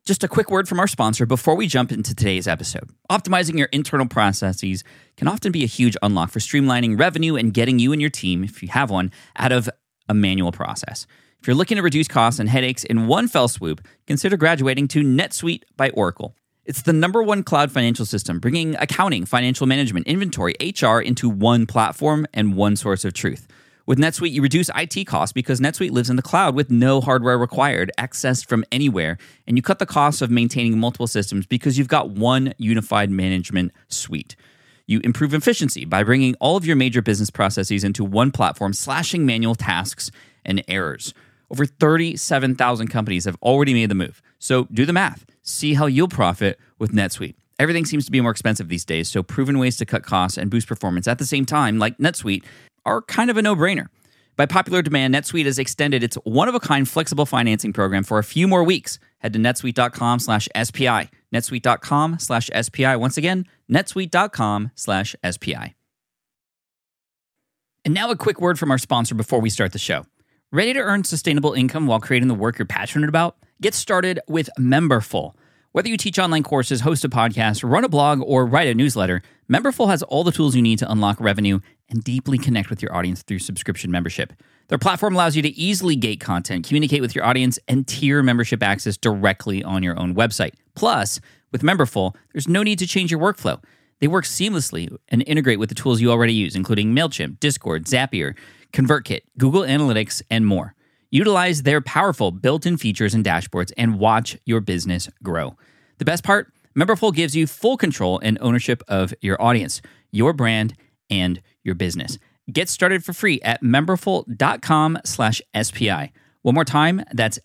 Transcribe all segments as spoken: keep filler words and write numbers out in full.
Just a quick word from our sponsor before we jump into today's episode. Optimizing your internal processes can often be a huge unlock for streamlining revenue and getting you and your team, if you have one, out of a manual process. If you're looking to reduce costs and headaches in one fell swoop, consider graduating to NetSuite by Oracle. It's the number one cloud financial system, bringing accounting, financial management, inventory, H R into one platform and one source of truth. With NetSuite, you reduce I T costs because NetSuite lives in the cloud with no hardware required, accessed from anywhere, and you cut the costs of maintaining multiple systems because you've got one unified management suite. You improve efficiency by bringing all of your major business processes into one platform, slashing manual tasks and errors. Over thirty-seven thousand companies have already made the move. So do the math. See how you'll profit with NetSuite. Everything seems to be more expensive these days, so proven ways to cut costs and boost performance at the same time, like NetSuite, are kind of a no-brainer. By popular demand, NetSuite has extended its one-of-a-kind flexible financing program for a few more weeks. Head to netsuite.com slash SPI. netsuite.com slash SPI. Once again, netsuite.com slash SPI. And now a quick word from our sponsor before we start the show. Ready to earn sustainable income while creating the work you're passionate about? Get started with Memberful. Whether you teach online courses, host a podcast, run a blog, or write a newsletter, Memberful has all the tools you need to unlock revenue and deeply connect with your audience through subscription membership. Their platform allows you to easily gate content, communicate with your audience, and tier membership access directly on your own website. Plus, with Memberful, there's no need to change your workflow. They work seamlessly and integrate with the tools you already use, including MailChimp, Discord, Zapier, ConvertKit, Google Analytics, and more. Utilize their powerful built-in features and dashboards and watch your business grow. The best part? Memberful gives you full control and ownership of your audience, your brand, and your business. Get started for free at memberful.com slash SPI. One more time, that's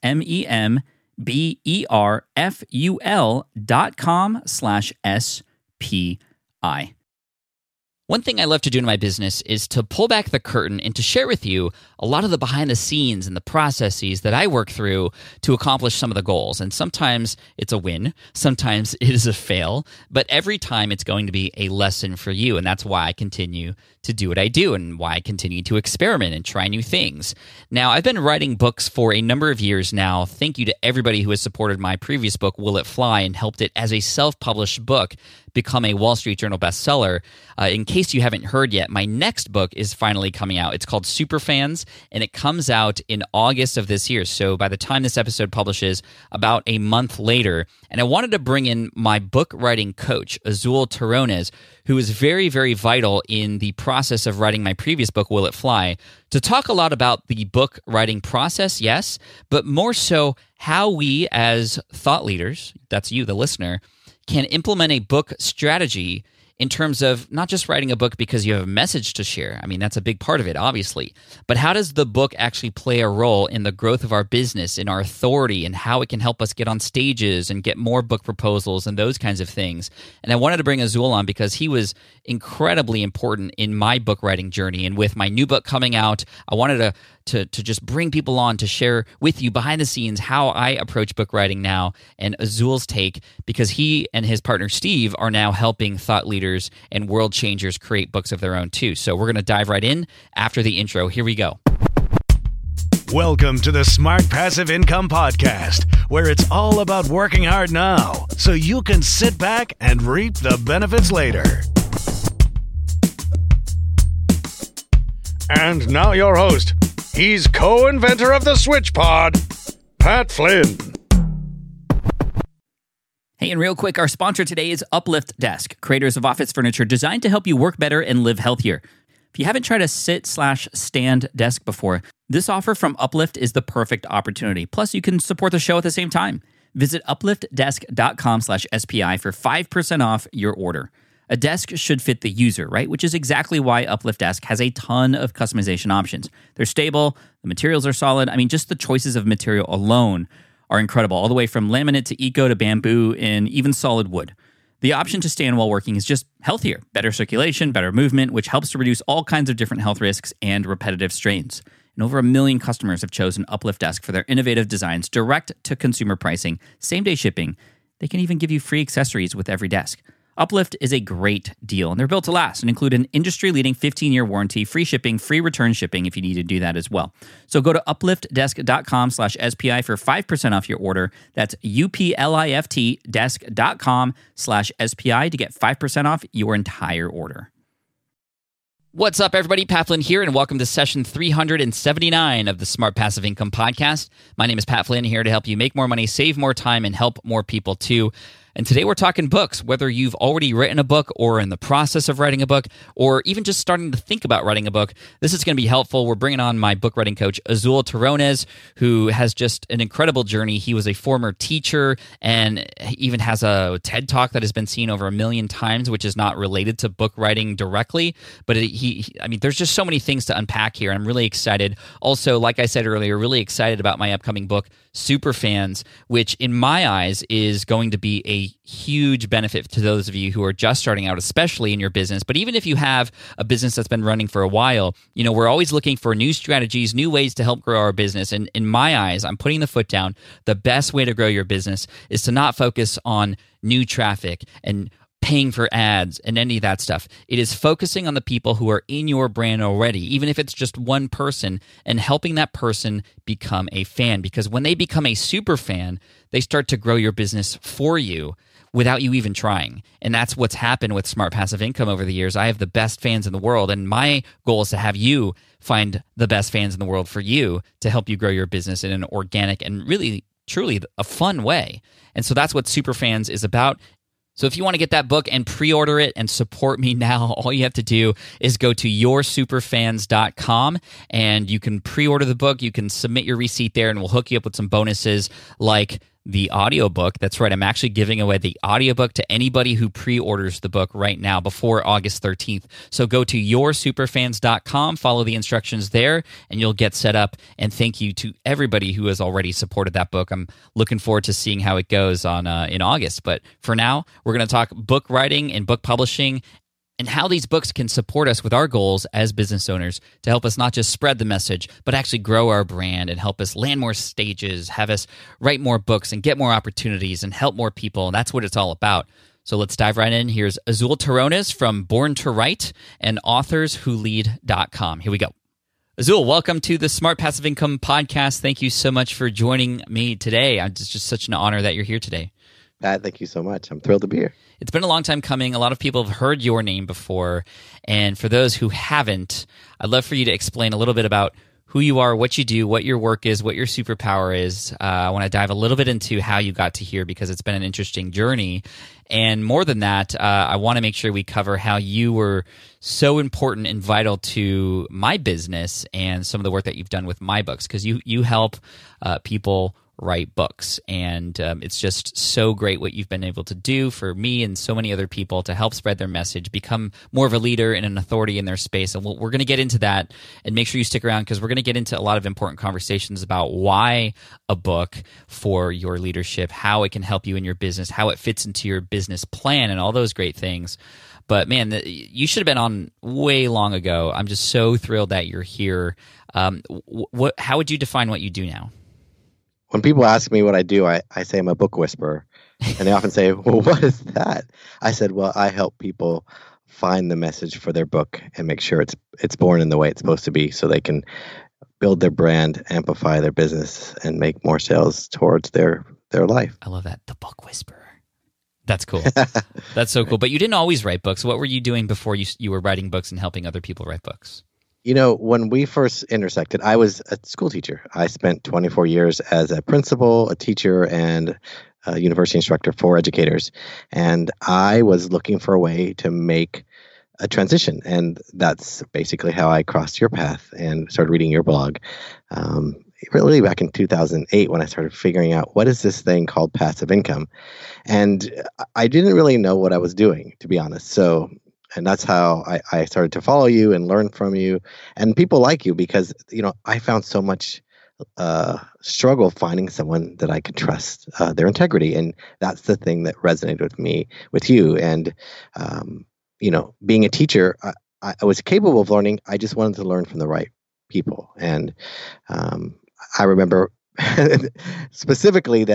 M-E-M-B-E-R-F-U-L dot com slash S-P-I. One thing I love to do in my business is to pull back the curtain and to share with you a lot of the behind the scenes and the processes that I work through to accomplish some of the goals. And sometimes it's a win, sometimes it is a fail, but every time it's going to be a lesson for you. And that's why I continue to do what I do and why I continue to experiment and try new things. Now, I've been writing books for a number of years now. Thank you to everybody who has supported my previous book, Will It Fly, and helped it as a self-published book become a Wall Street Journal bestseller. Uh, in case you haven't heard yet, my next book is finally coming out. It's called Superfans, and it comes out in August of this year. So by the time this episode publishes, about a month later. And I wanted to bring in my book writing coach, Azul Terrones, who is very, very vital in the process of writing my previous book, Will It Fly, to talk a lot about the book writing process, yes, but more so how we as thought leaders, that's you, the listener, can implement a book strategy in terms of not just writing a book because you have a message to share. I mean, that's a big part of it, obviously. But how does the book actually play a role in the growth of our business, in our authority, and how it can help us get on stages and get more book proposals and those kinds of things? And I wanted to bring Azul on because he was incredibly important in my book writing journey. And with my new book coming out, I wanted to To, to just bring people on to share with you behind the scenes how I approach book writing now and Azul's take, because he and his partner Steve are now helping thought leaders and world changers create books of their own too. So we're going to dive right in after the intro. Here we go. Welcome to the Smart Passive Income Podcast, where it's all about working hard now so you can sit back and reap the benefits later. And now your host. He's co-inventor of the Switch Pod, Pat Flynn. Hey, and real quick, our sponsor today is Uplift Desk, creators of office furniture designed to help you work better and live healthier. If you haven't tried a sit slash stand desk before, this offer from Uplift is the perfect opportunity. Plus, you can support the show at the same time. Visit upliftdesk.com slash SPI for five percent off your order. A desk should fit the user, right? Which is exactly why Uplift Desk has a ton of customization options. They're stable, the materials are solid. I mean, just the choices of material alone are incredible, all the way from laminate to eco to bamboo and even solid wood. The option to stand while working is just healthier, better circulation, better movement, which helps to reduce all kinds of different health risks and repetitive strains. And over a million customers have chosen Uplift Desk for their innovative designs, direct to consumer pricing, same-day shipping. They can even give you free accessories with every desk. Uplift is a great deal, and they're built to last and include an industry-leading fifteen-year warranty, free shipping, free return shipping if you need to do that as well. So go to upliftdesk.com slash SPI for five percent off your order. That's U-P-L-I-F-T desk.com slash SPI to get five percent off your entire order. What's up, everybody? Pat Flynn here, and welcome to session three hundred seventy-nine of the Smart Passive Income Podcast. My name is Pat Flynn, here to help you make more money, save more time, and help more people too. And today we're talking books, whether you've already written a book or in the process of writing a book, or even just starting to think about writing a book. This is going to be helpful. We're bringing on my book writing coach, Azul Terrones, who has just an incredible journey. He was a former teacher and he even has a TED Talk that has been seen over a million times, which is not related to book writing directly. But it, he, he, I mean, there's just so many things to unpack here. I'm really excited. Also, like I said earlier, really excited about my upcoming book, Superfans, which in my eyes is going to be a huge benefit to those of you who are just starting out, especially in your business. But even if you have a business that's been running for a while, you know, we're always looking for new strategies, new ways to help grow our business. And in my eyes, I'm putting the foot down. The best way to grow your business is to not focus on new traffic and paying for ads and any of that stuff. It is focusing on the people who are in your brand already, even if it's just one person, and helping that person become a fan. Because when they become a super fan, they start to grow your business for you without you even trying. And that's what's happened with Smart Passive Income over the years. I have the best fans in the world, and my goal is to have you find the best fans in the world for you to help you grow your business in an organic and really, truly a fun way. And so that's what Superfans is about. So if you want to get that book and pre-order it and support me now, all you have to do is go to your superfans dot com and you can pre-order the book. You can submit your receipt there and we'll hook you up with some bonuses like the audiobook. That's right. I'm actually giving away the audiobook to anybody who pre-orders the book right now before August thirteenth. So go to your superfans dot com, follow the instructions there, and you'll get set up. And thank you to everybody who has already supported that book. I'm looking forward to seeing how it goes on uh, in August. But for now, we're going to talk book writing and book publishing and how these books can support us with our goals as business owners to help us not just spread the message, but actually grow our brand and help us land more stages, have us write more books and get more opportunities and help more people. And that's what it's all about. So let's dive right in. Here's Azul Terrones from Born to Write and authors who lead dot com. Here we go. Azul, welcome to the Smart Passive Income Podcast. Thank you so much for joining me today. It's just such an honor that you're here today. Pat, thank you so much. I'm thrilled to be here. It's been a long time coming. A lot of people have heard your name before. And for those who haven't, I'd love for you to explain a little bit about who you are, what you do, what your work is, what your superpower is. Uh, I want to dive a little bit into how you got to here because it's been an interesting journey. And more than that, uh, I want to make sure we cover how you were so important and vital to my business and some of the work that you've done with my books, because you, you help uh, people write books. And um, it's just so great what you've been able to do for me and so many other people to help spread their message, become more of a leader and an authority in their space. And we'll, we're going to get into that, and make sure you stick around because we're going to get into a lot of important conversations about why a book for your leadership, how it can help you in your business, how it fits into your business plan, and all those great things. But man, the, you should have been on way long ago. I'm just so thrilled that you're here. Um, what, how would you define what you do now? When people ask me what I do, I, I say I'm a book whisperer. And they often say, well, what is that? I said, well, I help people find the message for their book and make sure it's it's born in the way it's supposed to be so they can build their brand, amplify their business, and make more sales towards their, their life. I love that. The book whisperer. That's cool. That's so cool. But you didn't always write books. What were you doing before you you were writing books and helping other people write books? You know, when we first intersected, I was a school teacher. I spent twenty-four years as a principal, a teacher, and a university instructor for educators. And I was looking for a way to make a transition. And that's basically how I crossed your path and started reading your blog. Um, really back in two thousand eight when I started figuring out what is this thing called passive income. And I didn't really know what I was doing, to be honest. So And that's how I, I started to follow you and learn from you and people like you because, you know, I found so much uh, struggle finding someone that I could trust uh, their integrity. And that's the thing that resonated with me, with you. And, um, you know, being a teacher, I, I was capable of learning. I just wanted to learn from the right people. And um, I remember specifically that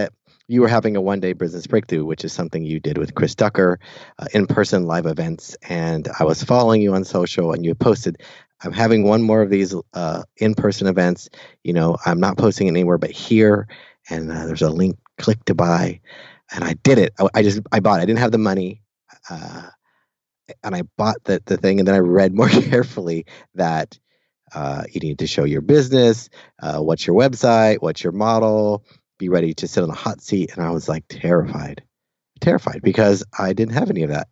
you were having a one-day business breakthrough, which is something you did with Chris Ducker, uh, in-person live events. And I was following you on social, and you posted, I'm having one more of these uh, in-person events. You know, I'm not posting it anywhere but here. And uh, there's a link, click to buy. And I did it. I, I just, I bought it. I didn't have the money. Uh, and I bought the, the thing. And then I read more carefully that uh, you need to show your business. Uh, what's your website? What's your model? Be ready to sit on a hot seat. And I was like terrified, terrified because I didn't have any of that.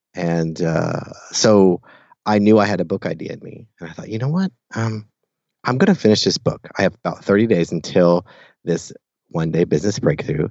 And uh, so I knew I had a book idea in me. And I thought, you know what? Um, I'm going to finish this book. I have about thirty days until this one day business breakthrough.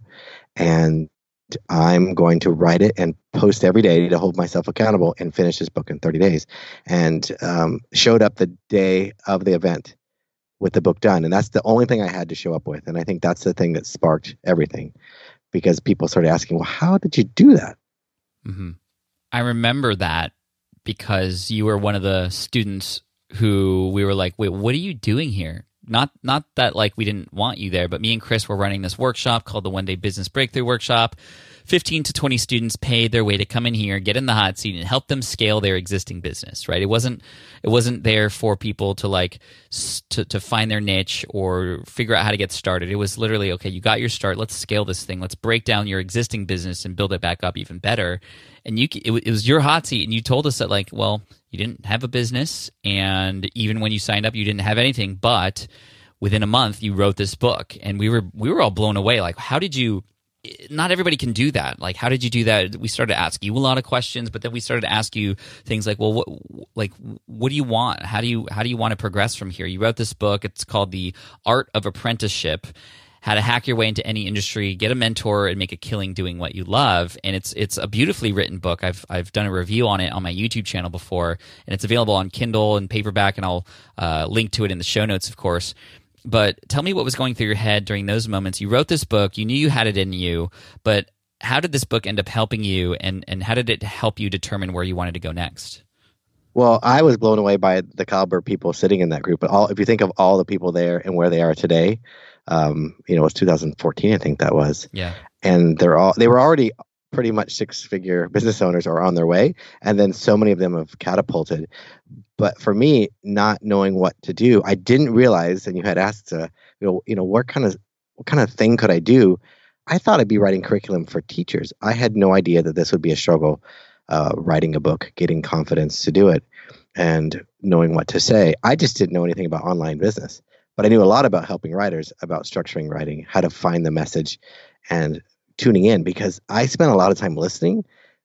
And I'm going to write it and post every day to hold myself accountable and finish this book in thirty days. And um, showed up the day of the event with the book done. And that's the only thing I had to show up with. And I think that's the thing that sparked everything, because people started asking, well, how did you do that? Mm-hmm. I remember that because you were one of the students who we were like, wait, what are you doing here? Not not that like we didn't want you there, but me and Chris were running this workshop called the One Day Business Breakthrough Workshop. fifteen to twenty students paid their way to come in here, get in the hot seat, and help them scale their existing business, right? It wasn't it wasn't there for people to like s- to, to find their niche or figure out how to get started. It was literally, okay, you got your start, let's scale this thing. Let's break down your existing business and build it back up even better. And you it, it was your hot seat, and you told us that like, well, you didn't have a business, and even when you signed up, you didn't have anything, but within a month you wrote this book, and we were we were all blown away. Like, how did you not everybody can do that. Like, how did you do that? We started to ask you a lot of questions, but then we started to ask you things like, well, what, like, what do you want? How do you, how do you want to progress from here? You wrote this book. It's called The Art of Apprenticeship: How to Hack Your Way into Any Industry, Get a Mentor, and Make a Killing Doing What You Love. And it's, it's a beautifully written book. I've, I've done a review on it on my YouTube channel before, and it's available on Kindle and paperback, and I'll uh, link to it in the show notes, of course. But tell me what was going through your head during those moments. You wrote this book, you knew you had it in you, but how did this book end up helping you, and, and how did it help you determine where you wanted to go next? Well, I was blown away by the caliber of people sitting in that group. But all, if you think of all the people there and where they are today, um, you know, it was two thousand fourteen, I think that was. Yeah. And they're all they were already pretty much six-figure business owners or on their way, and then so many of them have catapulted. But for me, not knowing what to do, I didn't realize. And you had asked, uh, you know, you know, what kind of what kind of thing could I do? I thought I'd be writing curriculum for teachers. I had no idea that this would be a struggle, uh, writing a book, getting confidence to do it, and knowing what to say. I just didn't know anything about online business, but I knew a lot about helping writers, about structuring writing, how to find the message, and tuning in, because I spent a lot of time listening,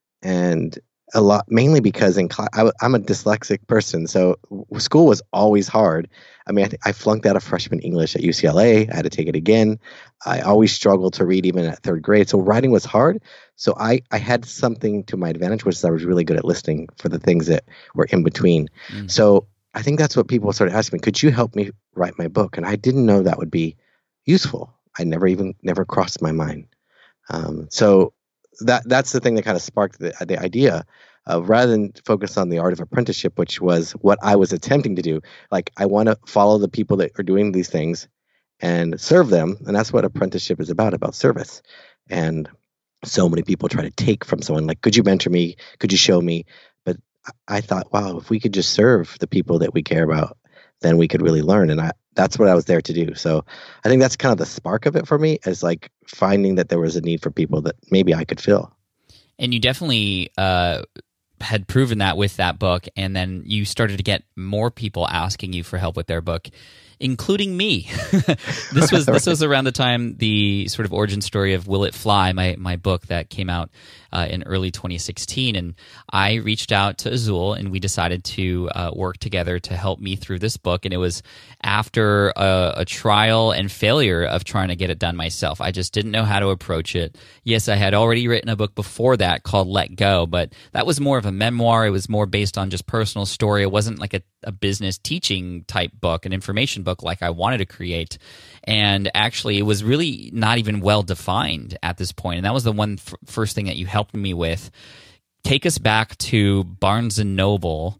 and a lot mainly because in class, I, I'm a dyslexic person, so school was always hard. I mean, I, th- I flunked out of freshman English at U C L A. I had to take it again. I always struggled to read even at third grade, so writing was hard. So I, I had something to my advantage, which is I was really good at listening for the things that were in between. Mm. So I think that's what people started asking me, could you help me write my book? And I didn't know that would be useful. I never even, never crossed my mind. Um, so that that's the thing that kind of sparked the, the idea of, rather than focus on the art of apprenticeship, which was what I was attempting to do. Like, I want to follow the people that are doing these things and serve them. And that's what apprenticeship is about, about service. And so many people try to take from someone, like, could you mentor me? Could you show me? But I thought, wow, if we could just serve the people that we care about, then we could really learn. And I, that's what I was there to do. So I think that's kind of the spark of it for me, is like finding that there was a need for people that maybe I could fill. And you definitely uh, had proven that with that book. And then you started to get more people asking you for help with their book, including me. This was this was around the time the sort of origin story of Will It Fly, my my book that came out uh, in early twenty sixteen. And I reached out to Azul, and we decided to uh, work together to help me through this book. And it was after a, a trial and failure of trying to get it done myself. I just didn't know how to approach it. Yes, I had already written a book before that called Let Go, but that was more of a memoir. It was more based on just personal story. It wasn't like a, a business teaching type book, an information book like I wanted to create. And actually, it was really not even well defined at this point. And that was the one f- first thing that you helped me with. Take us back to Barnes and Noble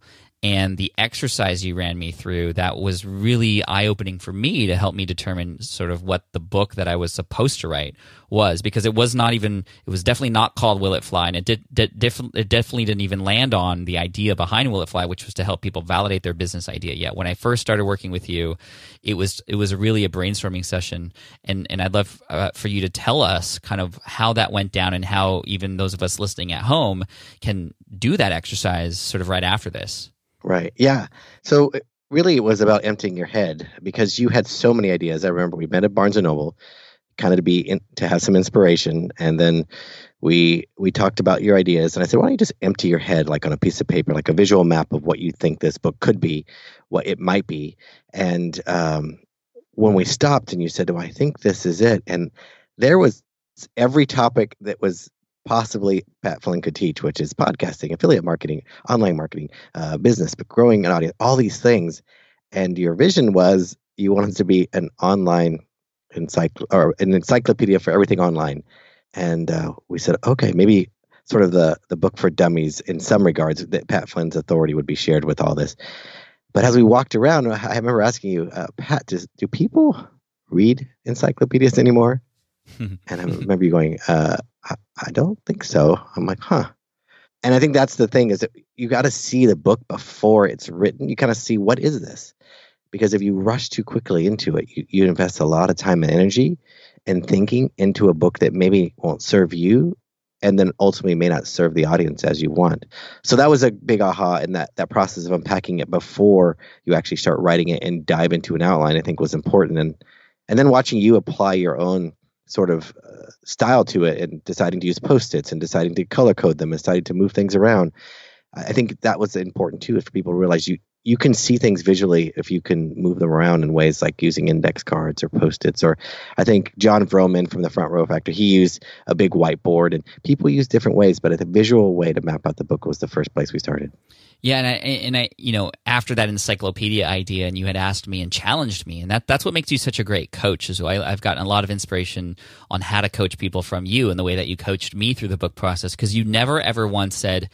and the exercise you ran me through, that was really eye-opening for me to help me determine sort of what the book that I was supposed to write was, because it was not even, it was definitely not called Will It Fly, and it did, did def, it definitely didn't even land on the idea behind Will It Fly, which was to help people validate their business idea yet. When I first started working with you, it was it was really a brainstorming session, and and I'd love uh, for you to tell us kind of how that went down and how even those of us listening at home can do that exercise sort of right after this. Right. Yeah. So really it was about emptying your head, because you had so many ideas. I remember we met at Barnes and Noble kind of to be in, to have some inspiration. And then we we talked about your ideas. And I said, why don't you just empty your head like on a piece of paper, like a visual map of what you think this book could be, what it might be. And um, when we stopped and you said, oh, I think this is it. And there was every topic that was possibly Pat Flynn could teach, which is podcasting, affiliate marketing, online marketing, uh, business, but growing an audience, all these things. And your vision was you wanted to be an online encycl- or an encyclopedia for everything online. And uh, we said, okay, maybe sort of the, the book for dummies in some regards, that Pat Flynn's authority would be shared with all this. But as we walked around, I remember asking you, uh, Pat, does, do people read encyclopedias anymore? And I remember you going, uh, I, I don't think so. I'm like, huh. And I think that's the thing, is that you got to see the book before it's written. You kind of see, what is this? Because if you rush too quickly into it, you, you invest a lot of time and energy and thinking into a book that maybe won't serve you, and then ultimately may not serve the audience as you want. So that was a big aha, in that that process of unpacking it before you actually start writing it and dive into an outline, I think was important. And and then watching you apply your own sort of uh, style to it, and deciding to use Post-its and deciding to color code them and deciding to move things around. I think that was important too, if people realize you you can see things visually if you can move them around in ways like using index cards or Post-its. Or I think John Vroman from the Front Row Factor, he used a big whiteboard, and people use different ways, but the visual way to map out the book was the first place we started. Yeah, and I, and I, you know, after that encyclopedia idea, and you had asked me and challenged me, and that that's what makes you such a great coach as well. I, I've gotten a lot of inspiration on how to coach people from you, and the way that you coached me through the book process, because you never ever once said,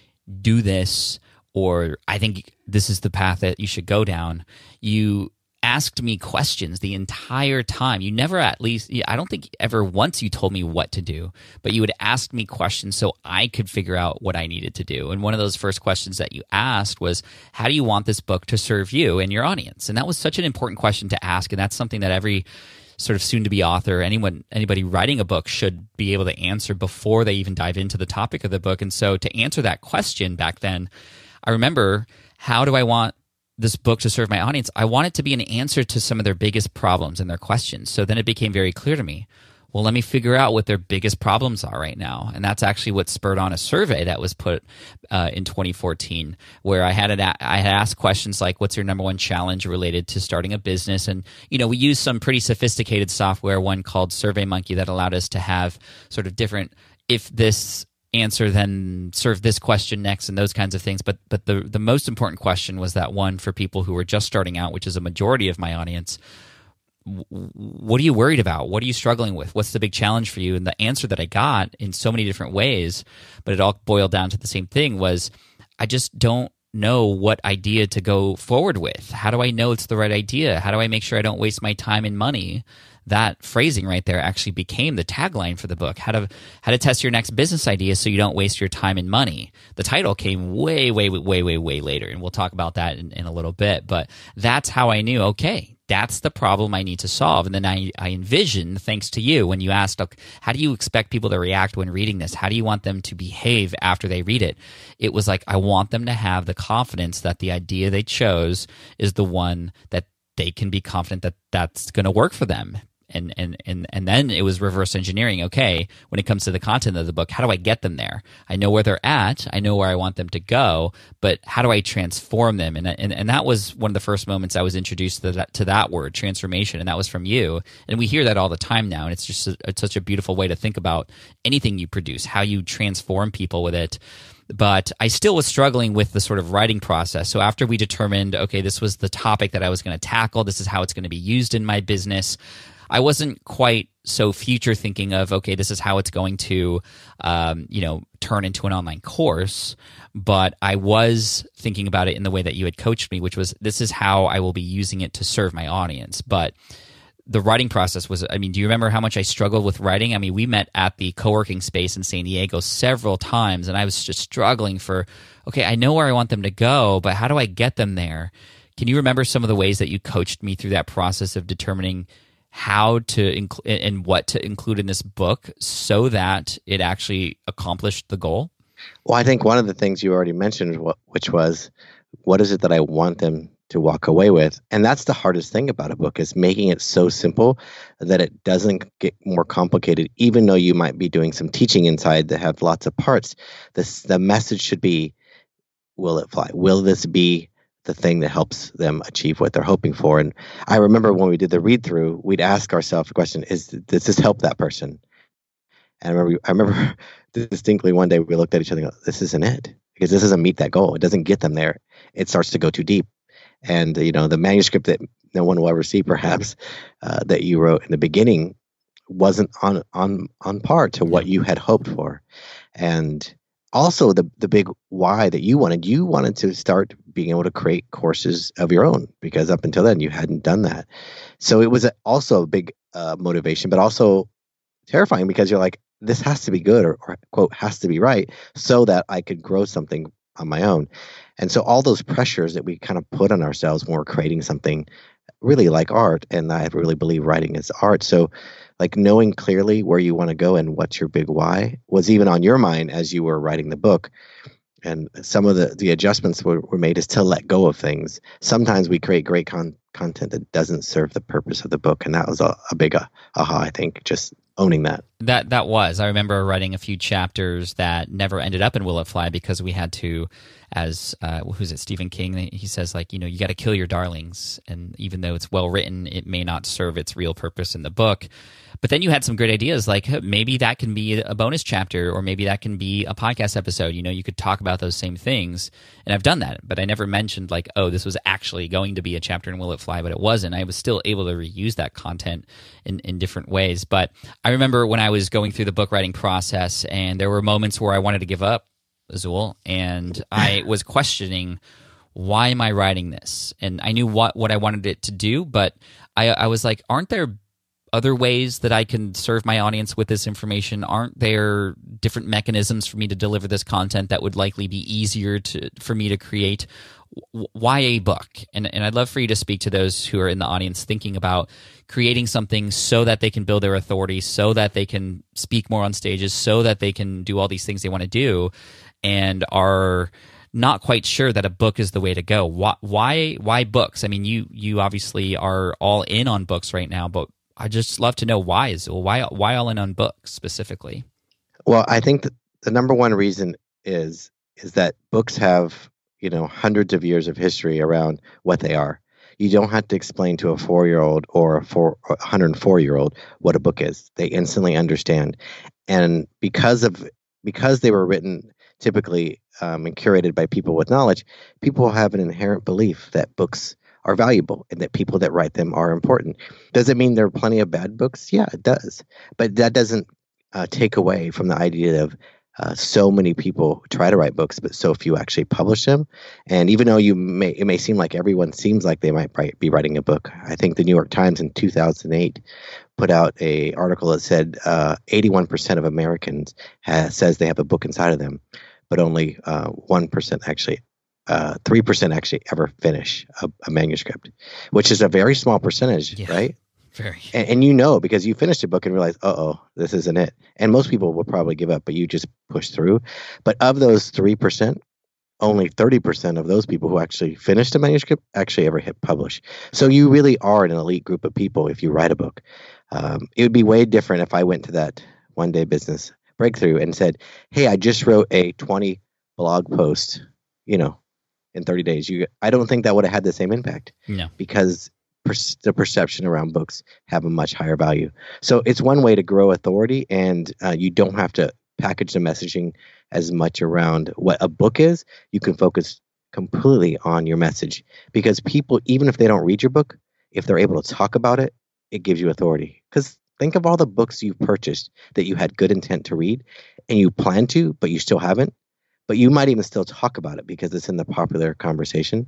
do this, or I think this is the path that you should go down. You asked me questions the entire time. You never, at least, I don't think ever once you told me what to do, but you would ask me questions so I could figure out what I needed to do. And one of those first questions that you asked was, how do you want this book to serve you and your audience? And that was such an important question to ask, and that's something that every sort of soon-to-be author, anyone, anybody writing a book should be able to answer before they even dive into the topic of the book. And so to answer that question back then, I remember, how do I want this book to serve my audience? I want it to be an answer to some of their biggest problems and their questions. So then it became very clear to me, well, let me figure out what their biggest problems are right now. And that's actually what spurred on a survey that was put uh, in twenty fourteen, where I had an a- I had asked questions like, what's your number one challenge related to starting a business? And, you know, we used some pretty sophisticated software, one called SurveyMonkey, that allowed us to have sort of different, if this answer then serve this question next, and those kinds of things. But but the the most important question was that one for people who were just starting out, which is a majority of my audience. What are you worried about? What are you struggling with? What's the big challenge for you? And the answer that I got in so many different ways, but it all boiled down to the same thing, was I just don't know what idea to go forward with. How do I know it's the right idea? How do I make sure I don't waste my time and money? That phrasing right there actually became the tagline for the book. How to how to test your next business idea so you don't waste your time and money. The title came way, way, way, way, way later, and we'll talk about that in, in a little bit. But that's how I knew, okay, that's the problem I need to solve. And then I, I envisioned, thanks to you, when you asked, okay, how do you expect people to react when reading this? How do you want them to behave after they read it? It was like, I want them to have the confidence that the idea they chose is the one that they can be confident that that's going to work for them. And, and and and then it was reverse engineering. Okay, when it comes to the content of the book, how do I get them there? I know where they're at. I know where I want them to go. But how do I transform them? And and, and that was one of the first moments I was introduced to that, to that word, transformation. And that was from you. And we hear that all the time now. And it's just a, it's such a beautiful way to think about anything you produce, how you transform people with it. But I still was struggling with the sort of writing process. So after we determined, okay, this was the topic that I was going to tackle, this is how it's going to be used in my business, I wasn't quite so future thinking of, okay, this is how it's going to, um, you know, turn into an online course. But I was thinking about it in the way that you had coached me, which was, this is how I will be using it to serve my audience. But the writing process was, I mean, do you remember how much I struggled with writing? I mean, we met at the co-working space in San Diego several times, and I was just struggling for, okay, I know where I want them to go, but how do I get them there? Can you remember some of the ways that you coached me through that process of determining how to inc- and what to include in this book so that it actually accomplished the goal? Well, I think one of the things you already mentioned, which was, what is it that I want them to walk away with? And that's the hardest thing about a book, is making it so simple that it doesn't get more complicated. Even though you might be doing some teaching inside that have lots of parts, this, the message should be, will it fly? Will this be the thing that helps them achieve what they're hoping for? And I remember when we did the read through, we'd ask ourselves the question, is, does this help that person? And I remember, I remember distinctly one day we looked at each other and go, this isn't it, because this doesn't meet that goal. It doesn't get them there. It starts to go too deep. And, you know, the manuscript that no one will ever see, perhaps, uh, that you wrote in the beginning wasn't on, on, on par to what you had hoped for. And also the, the big why that you wanted, you wanted to start being able to create courses of your own, because up until then you hadn't done that. So it was also a big uh, motivation, but also terrifying, because you're like, this has to be good, or, or quote, has to be right, so that I could grow something on my own. And so all those pressures that we kind of put on ourselves when we're creating something really like art, and I really believe writing is art. So like knowing clearly where you want to go and what's your big why was even on your mind as you were writing the book. And some of the, the adjustments were, were made is to let go of things. Sometimes we create great con- content that doesn't serve the purpose of the book. And that was a, a big uh, aha, I think, just owning that. That that was. I remember writing a few chapters that never ended up in Will It Fly, because we had to, as, uh, who's it, Stephen King, he says, like, you know, you got to kill your darlings. And even though it's well written, it may not serve its real purpose in the book. But then you had some great ideas, like maybe that can be a bonus chapter, or maybe that can be a podcast episode. You know, you could talk about those same things. And I've done that, but I never mentioned like, oh, this was actually going to be a chapter in Will It Fly, but it wasn't. I was still able to reuse that content in, in different ways. But I remember when I was going through the book writing process, and there were moments where I wanted to give up, Azul, and I was questioning, why am I writing this? And I knew what, what I wanted it to do, but I, I was like, aren't there other ways that I can serve my audience with this information? Aren't there different mechanisms for me to deliver this content that would likely be easier to for me to create? Why a book? And and I'd love for you to speak to those who are in the audience thinking about creating something so that they can build their authority, so that they can speak more on stages, so that they can do all these things they want to do, and are not quite sure that a book is the way to go. Why why, why books? I mean, you you obviously are all in on books right now, but I just love to know why is why why all in on books specifically? Well, I think that the number one reason is is that books have, you know, hundreds of years of history around what they are. You don't have to explain to a four-year-old or a four, one hundred four-year-old what a book is. They instantly understand, and because of because they were written typically um, and curated by people with knowledge, people have an inherent belief that books are valuable and that people that write them are important. Does it mean there are plenty of bad books? Yeah, it does. But that doesn't uh, take away from the idea of uh, so many people try to write books, but so few actually publish them. And even though you may, it may seem like everyone seems like they might write, be writing a book, I think the New York Times in two thousand eight put out a article that said uh, eighty-one percent of Americans has, says they have a book inside of them, but only uh, one percent actually Uh, three percent actually ever finish a, a manuscript, which is a very small percentage, yeah, right? Very. And, and you know, because you finished a book and realize, uh-oh, this isn't it. And most people will probably give up, but you just push through. But of those three percent, only thirty percent of those people who actually finished a manuscript actually ever hit publish. So you really are an elite group of people if you write a book. Um, it would be way different if I went to that One Day Business Breakthrough and said, hey, I just wrote a twenty blog post, you know, in thirty days. You, I don't think that would have had the same impact. No. Because per- the perception around books have a much higher value. So it's one way to grow authority, and uh, you don't have to package the messaging as much around what a book is. You can focus completely on your message, because people, even if they don't read your book, if they're able to talk about it, it gives you authority. Because Think of all the books you purchased that you had good intent to read and you plan to, but you still haven't. But you might even still talk about it because it's in the popular conversation.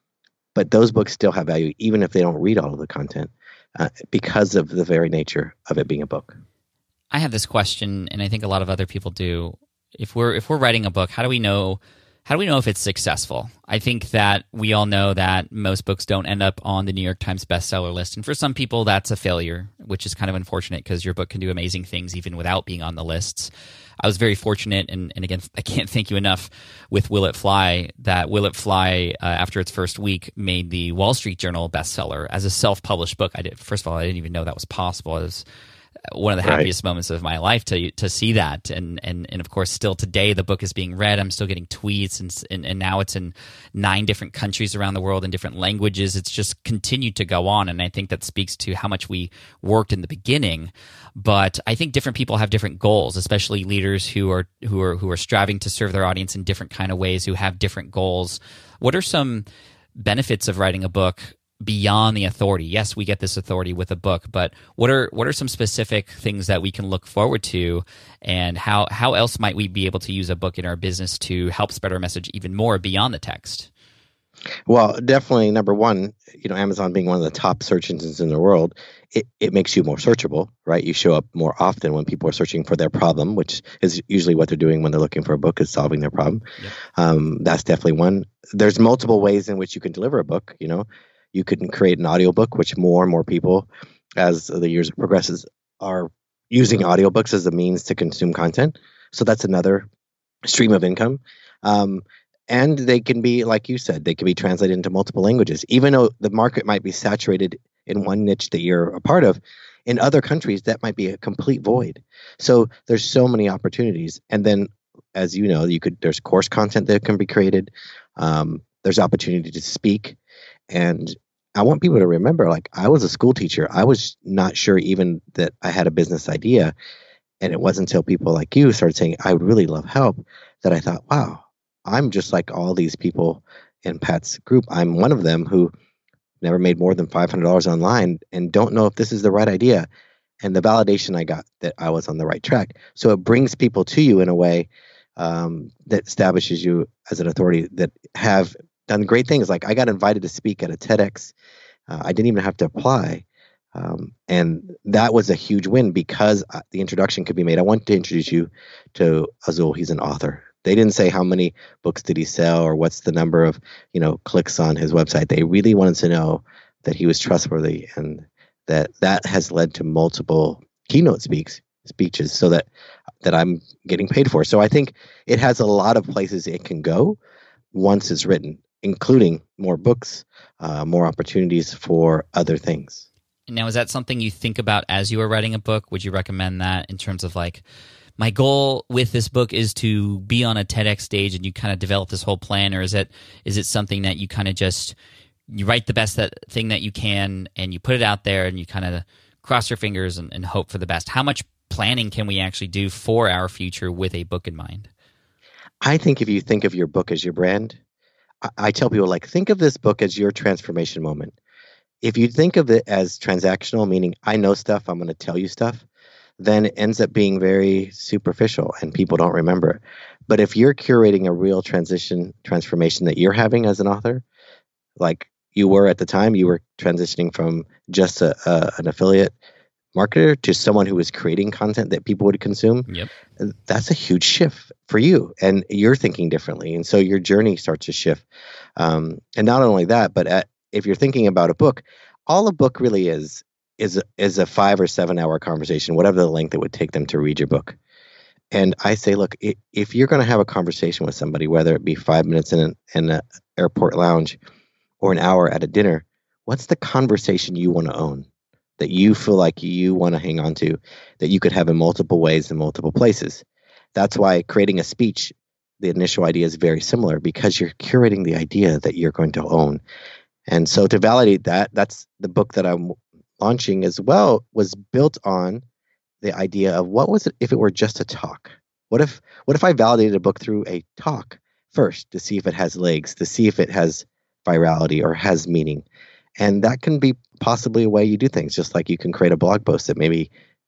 But those books still have value, even if they don't read all of the content, uh, because of the very nature of it being a book. I have this question, and I think a lot of other people do. If we're if we're writing a book, how do we know how do we know if it's successful? I think that we all know that most books don't end up on the New York Times bestseller list, and for some people, that's a failure, which is kind of unfortunate because your book can do amazing things even without being on the lists. I was very fortunate, and, and again, I can't thank you enough with Will It Fly, that Will It Fly, uh, after its first week, made the Wall Street Journal bestseller as a self-published book. I did, first of all, I didn't even know that was possible. It was one of the happiest right. moments of my life to to see that, and and and of course, still today the book is being read. I'm still getting tweets, and and, and now it's in nine different countries around the world in different languages. It's just continued to go on, and I think that speaks to how much we worked in the beginning. But I think different people have different goals, especially leaders who are who are who are striving to serve their audience in different kind of ways, who have different goals. What are some benefits of writing a book beyond the authority? Yes, we get this authority with a book, but what are what are some specific things that we can look forward to, and how how else might we be able to use a book in our business to help spread our message even more beyond the text? Well, definitely, number one, you know, Amazon being one of the top search engines in the world, it, it makes you more searchable, right? You show up more often when people are searching for their problem, which is usually what they're doing when they're looking for a book, is solving their problem. Yep. Um, that's definitely one. There's multiple ways in which you can deliver a book, you know. You can create an audiobook, which more and more people, as the years progresses, are using audiobooks as a means to consume content. So that's another stream of income. Um, and they can be, like you said, they can be translated into multiple languages. Even though the market might be saturated in one niche that you're a part of, in other countries, that might be a complete void. So there's so many opportunities. And then, as you know, you could there's course content that can be created. Um, there's opportunity to speak. And I want people to remember, like, I was a school teacher. I was not sure even that I had a business idea. And it wasn't until people like you started saying, I would really love help, that I thought, wow, I'm just like all these people in Pat's group. I'm one of them who never made more than five hundred dollars online and don't know if this is the right idea. And the validation I got that I was on the right track. So it brings people to you in a way um, that establishes you as an authority that have done great things. Like, I got invited to speak at a TEDx. Uh, I didn't even have to apply. Um, and that was a huge win because uh, the introduction could be made. I want to introduce you to Azul. He's an author. They didn't say how many books did he sell or what's the number of, you know, clicks on his website. They really wanted to know that he was trustworthy, and that that has led to multiple keynote speaks speeches so that that I'm getting paid for. So I think it has a lot of places it can go once it's written, including more books, uh, more opportunities for other things. Now, is that something you think about as you are writing a book? Would you recommend that in terms of, like, my goal with this book is to be on a TEDx stage, and you kind of develop this whole plan? Or is it is it something that you kind of just, you write the best that thing that you can and you put it out there and you kind of cross your fingers and, and hope for the best? How much planning can we actually do for our future with a book in mind? I think if you think of your book as your brand, I, I tell people, like, think of this book as your transformation moment. If you think of it as transactional, meaning I know stuff, I'm going to tell you stuff, then it ends up being very superficial and people don't remember it. But if you're curating a real transition, transformation that you're having as an author, like you were at the time, you were transitioning from just a, a, an affiliate marketer to someone who was creating content that people would consume. Yep. That's a huge shift for you, and you're thinking differently. And so your journey starts to shift. Um, and not only that, but at, if you're thinking about a book, all a book really is, is a, is a five or seven hour conversation, whatever the length it would take them to read your book. And I say, look, if you're going to have a conversation with somebody, whether it be five minutes in an in a airport lounge or an hour at a dinner, what's the conversation you want to own, that you feel like you want to hang on to, that you could have in multiple ways in multiple places? That's why creating a speech, the initial idea is very similar, because you're curating the idea that you're going to own. And so to validate that, that's the book that I'm launching as well, was built on the idea of what was it if it were just a talk? What if what if I validated a book through a talk first to see if it has legs, to see if it has virality or has meaning? And that can be possibly a way you do things, just like you can create a blog post that maybe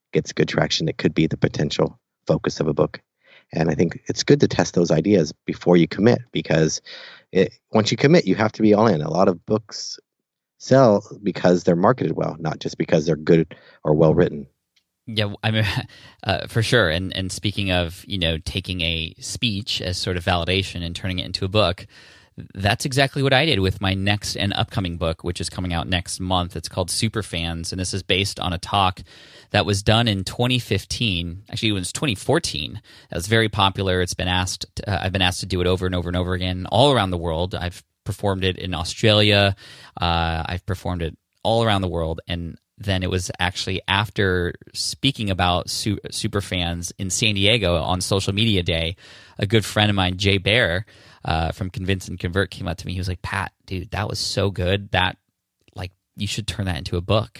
gets good traction, it could be the potential focus of a book. And I think it's good to test those ideas before you commit, because it, once you commit, you have to be all in. A lot of books sell because they're marketed well, not just because they're good or well written. Yeah, I mean, uh, for sure. And and speaking of, you know, taking a speech as sort of validation and turning it into a book, that's exactly what I did with my next and upcoming book, which is coming out next month. It's called Superfans, and this is based on a talk that was done in twenty fifteen. Actually, it was twenty fourteen. That was very popular. It's been asked. Uh, I've been asked to do it over and over and over again all around the world. I've performed it in Australia. Uh, I've performed it all around the world, and then it was actually after speaking about su- Superfans in San Diego on Social Media Day, a good friend of mine, Jay Baer, uh, from Convince and Convert, came up to me. He was like, "Pat, dude, that was so good that like you should turn that into a book."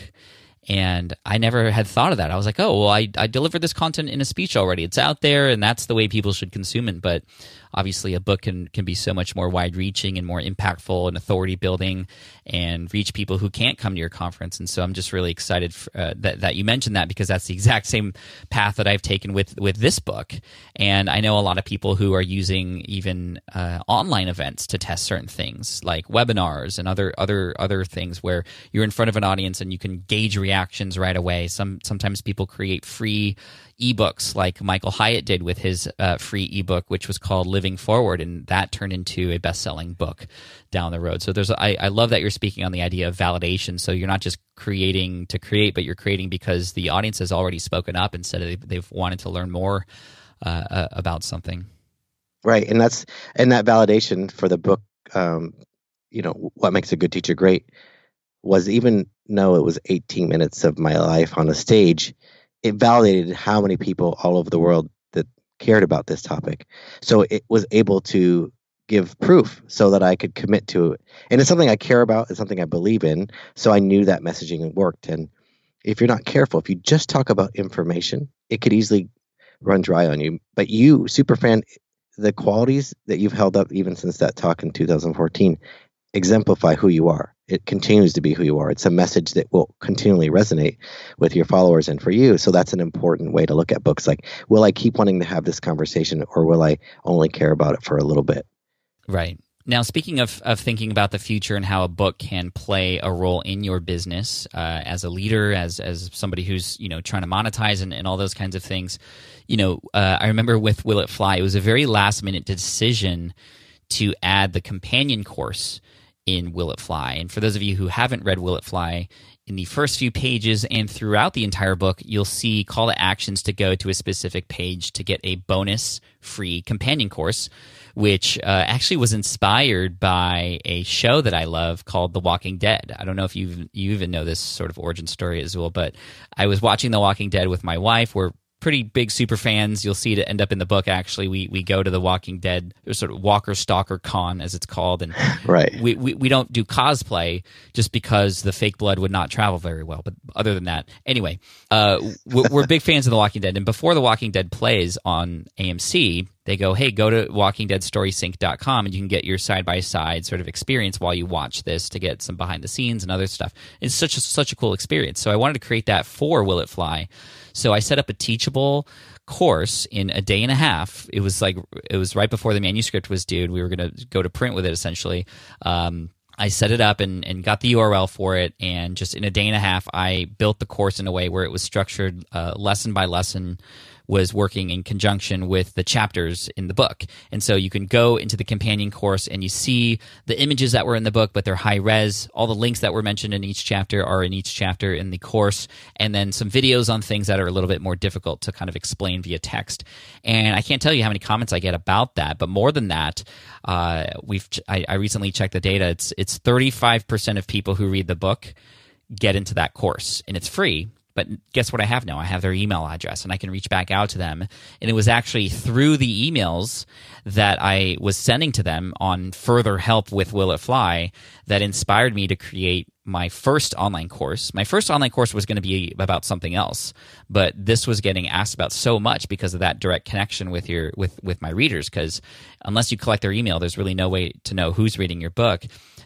And I never had thought of that. I was like, oh, well, I, I delivered this content in a speech already. It's out there, and that's the way people should consume it. But obviously a book can, can be so much more wide-reaching and more impactful and authority-building and reach people who can't come to your conference. And so I'm just really excited for, uh, that, that you mentioned that, because that's the exact same path that I've taken with, with this book. And I know a lot of people who are using even uh, online events to test certain things, like webinars and other other other things where you're in front of an audience and you can gauge reactions right away. Some Sometimes people create free ebooks like Michael Hyatt did with his uh, free ebook, which was called Living Forward, and that turned into a best-selling book down the road. So there's, I, I love that you're speaking on the idea of validation. So you're not just creating to create, but you're creating because the audience has already spoken up and said they've, they've wanted to learn more uh, uh, about something. Right, and that's and that validation for the book. Um, you know, what makes a good teacher great was, even though it was eighteen minutes of my life on a stage, it validated how many people all over the world that cared about this topic. So it was able to give proof so that I could commit to it. And it's something I care about. It's something I believe in. So I knew that messaging worked. And if you're not careful, if you just talk about information, it could easily run dry on you. But you, Superfan, the qualities that you've held up even since that talk in two thousand fourteen exemplify who you are. It continues to be who you are. It's a message that will continually resonate with your followers and for you. So that's an important way to look at books. Like, will I keep wanting to have this conversation, or will I only care about it for a little bit? Right. Now, speaking of, of thinking about the future and how a book can play a role in your business uh, as a leader, as as somebody who's, you know, trying to monetize and, and all those kinds of things, you know, uh, I remember with Will It Fly, it was a very last minute decision to add the companion course in Will It Fly. And for those of you who haven't read Will It Fly, in the first few pages and throughout the entire book, you'll see call to actions to go to a specific page to get a bonus free companion course, which uh, actually was inspired by a show that I love called The Walking Dead. I don't know if you you even know this sort of origin story as well, but I was watching The Walking Dead with my wife. We're pretty big super fans. You'll see it end up in the book. Actually, we we go to the Walking Dead, sort of Walker Stalker Con, as it's called, and right. we, we we don't do cosplay just because the fake blood would not travel very well. But other than that, anyway, uh, we're big fans of The Walking Dead. And before The Walking Dead plays on A M C, they go, hey, go to walking dead story sync dot com and you can get your side-by-side sort of experience while you watch this to get some behind-the-scenes and other stuff. It's such a, such a cool experience. So I wanted to create that for Will It Fly. So I set up a teachable course in a day and a half. It was like it was right before the manuscript was due. We were going to go to print with it, essentially. Um, I set it up and, and got the U R L for it, and just in a day and a half, I built the course in a way where it was structured uh, lesson by lesson, was working in conjunction with the chapters in the book. And so you can go into the companion course and you see the images that were in the book, but they're high res. All the links that were mentioned in each chapter are in each chapter in the course, and then some videos on things that are a little bit more difficult to kind of explain via text. And I can't tell you how many comments I get about that, but more than that, uh, we've I, I recently checked the data. It's it's thirty-five percent of people who read the book get into that course, and it's free. But guess what I have now? I have their email address, and I can reach back out to them. And it was actually through the emails that I was sending to them on further help with Will It Fly that inspired me to create my first online course. My first online course was going to be about something else, but this was getting asked about so much because of that direct connection with your with with my readers. Because unless you collect their email, there's really no way to know who's reading your book.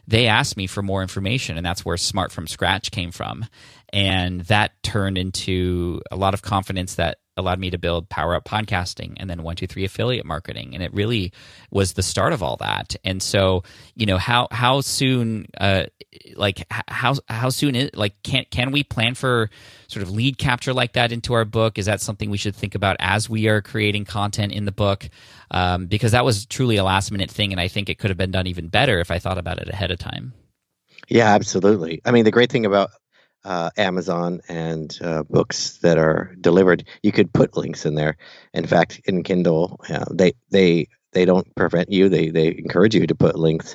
they asked me for more information, and that's where Smart from Scratch came from. And that turned into a lot of confidence that allowed me to build Power Up Podcasting and then one two three Affiliate Marketing. And it really was the start of all that. And so, you know, how how soon, uh, like how how soon is like can can we plan for sort of lead capture like that into our book? Is that something we should think about as we are creating content in the book? Um, because that was truly a last minute thing, and I think it could have been done even better if I thought about it ahead of time. Yeah, absolutely. I mean, the great thing about Uh, Amazon and uh, books that are delivered, you could put links in there. In fact, in Kindle, uh, they they they don't prevent you. They they encourage you to put links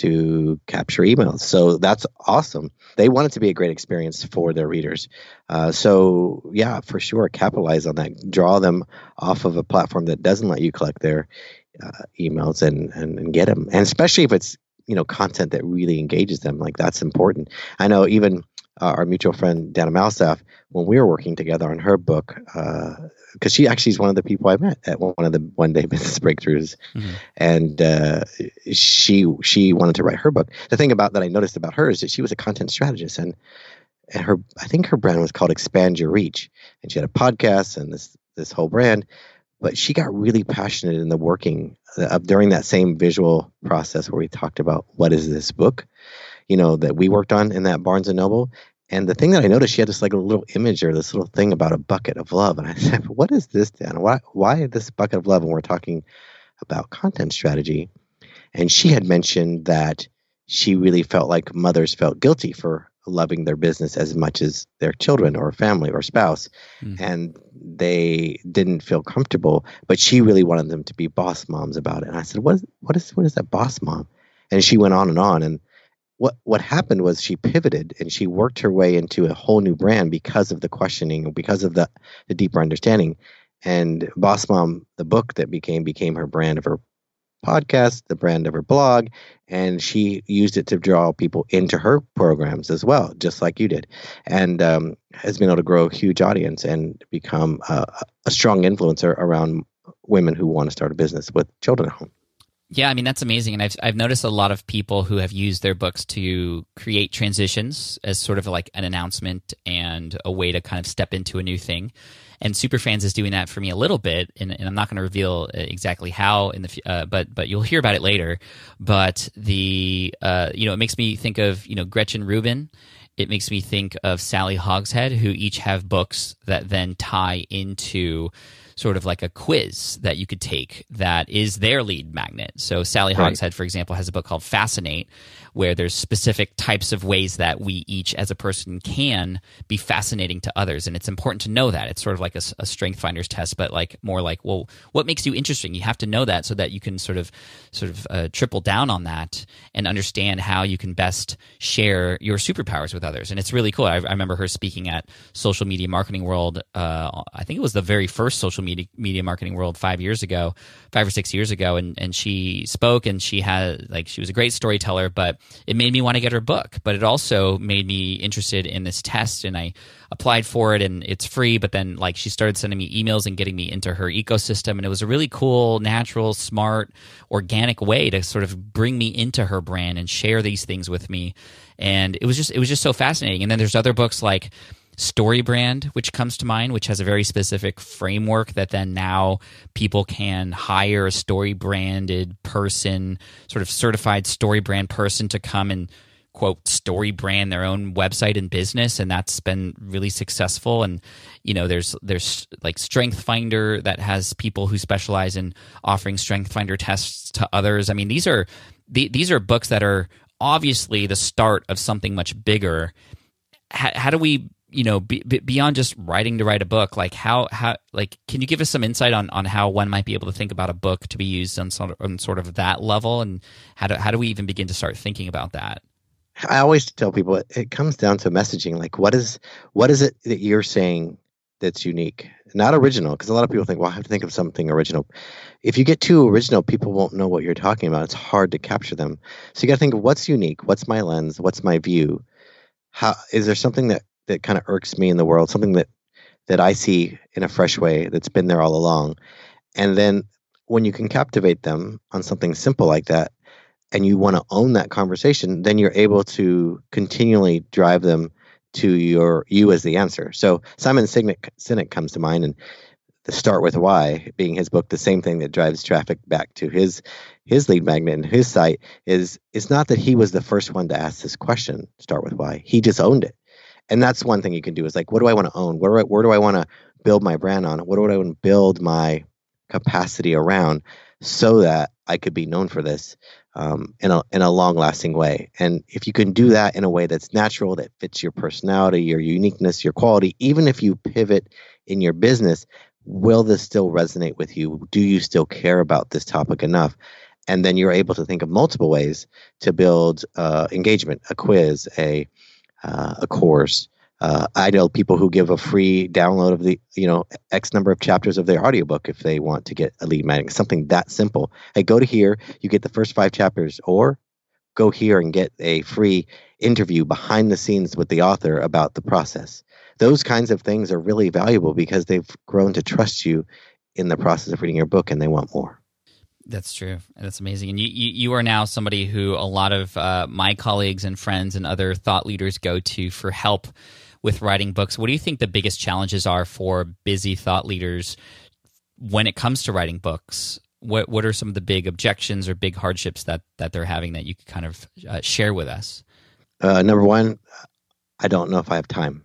to capture emails. So that's awesome. They want it to be a great experience for their readers. Uh, so yeah, for sure, capitalize on that. Draw them off of a platform that doesn't let you collect their uh, emails and, and and get them. And especially if it's, you know, content that really engages them, like that's important. I know even Uh, our mutual friend, Dana Malstaff, when we were working together on her book, because uh, she actually is one of the people I met at one of the One Day Business Breakthroughs, mm-hmm. and uh, she she wanted to write her book. The thing about that I noticed about her is that she was a content strategist, and and her I think her brand was called Expand Your Reach, and she had a podcast and this this whole brand. But she got really passionate in the working uh, during that same visual process where we talked about what is this book, you know, that we worked on in that Barnes and Noble. And the thing that I noticed, she had this like a little image or this little thing about a bucket of love. And I said, what is this, Dan? Why, why this bucket of love when we're talking about content strategy? And she had mentioned that she really felt like mothers felt guilty for loving their business as much as their children or family or spouse. Mm-hmm. And they didn't feel comfortable, but she really wanted them to be boss moms about it. And I said, what is, what is, what is that boss mom? And she went on and on. And What what happened was she pivoted and she worked her way into a whole new brand because of the questioning, because of the, the deeper understanding. And Boss Mom, the book that became became her brand of her podcast, the brand of her blog, and she used it to draw people into her programs as well, just like you did, and um, has been able to grow a huge audience and become a, a strong influencer around women who want to start a business with children at home. Yeah, I mean, that's amazing. And I've I've noticed a lot of people who have used their books to create transitions as sort of like an announcement and a way to kind of step into a new thing. And Superfans is doing that for me a little bit, and, and I'm not going to reveal exactly how in the uh, but but you'll hear about it later. But the uh, you know, it makes me think of, you know, Gretchen Rubin. It makes me think of Sally Hogshead, who each have books that then tie into sort of like a quiz that you could take that is their lead magnet. So Sally right. Hogshead, for example, has a book called Fascinate, where there's specific types of ways that we each as a person can be fascinating to others. And it's important to know that. It's sort of like a, a strength finder's test, but like more like, well, what makes you interesting? You have to know that so that you can sort of sort of uh, triple down on that and understand how you can best share your superpowers with others. And it's really cool. I, I remember her speaking at Social Media Marketing World. Uh, I think it was the very first Social Media, Media Marketing World five years ago, five or six years ago. And, and she spoke, and she had like, she was a great storyteller, but it made me want to get her book, but it also made me interested in this test, and I applied for it, and it's free. But then like she started sending me emails and getting me into her ecosystem, and it was a really cool, natural, smart, organic way to sort of bring me into her brand and share these things with me. And it was just it was just so fascinating. And then there's other books like StoryBrand, which comes to mind, which has a very specific framework that then now people can hire a story branded person, sort of certified story brand person to come and quote story brand their own website and business, and that's been really successful. And you know, there's there's like Strength Finder that has people who specialize in offering Strength Finder tests to others. I mean, these are these are books that are obviously the start of something much bigger. How, how do we, you know, be, be beyond just writing to write a book, like how, how, like, can you give us some insight on, on how one might be able to think about a book to be used on sort of, on sort of that level, and how do, how do we even begin to start thinking about that? I always tell people it, it comes down to messaging. Like, what is, what is it that you're saying that's unique, not original? Because a lot of people think, well, I have to think of something original. If you get too original, people won't know what you're talking about. It's hard to capture them. So you got to think of what's unique, what's my lens, what's my view. How is there something that that kind of irks me in the world, something that that I see in a fresh way that's been there all along? And then when you can captivate them on something simple like that, and you want to own that conversation, then you're able to continually drive them to your you as the answer. So Simon Sinek, Sinek comes to mind, and the Start With Why being his book, the same thing that drives traffic back to his his lead magnet and his site is it's not that he was the first one to ask this question, Start With Why. He just owned it. And that's one thing you can do is like, what do I want to own? Where, where do I want to build my brand on? What do I want to build my capacity around so that I could be known for this um, in a in a long-lasting way? And if you can do that in a way that's natural, that fits your personality, your uniqueness, your quality, even if you pivot in your business, will this still resonate with you? Do you still care about this topic enough? And then you're able to think of multiple ways to build uh, engagement, a quiz, a uh, a course. Uh, I know people who give a free download of the, you know, X number of chapters of their audiobook if they want to get a lead magnet, something that simple. Hey, go to here, you get the first five chapters, or go here and get a free interview behind the scenes with the author about the process. Those kinds of things are really valuable because they've grown to trust you in the process of reading your book, and they want more. That's true. That's amazing. And you, you, you are now somebody who a lot of uh, my colleagues and friends and other thought leaders go to for help with writing books. What do you think the biggest challenges are for busy thought leaders when it comes to writing books? What what are some of the big objections or big hardships that, that they're having that you could kind of uh, share with us? Uh, number one, I don't know if I have time.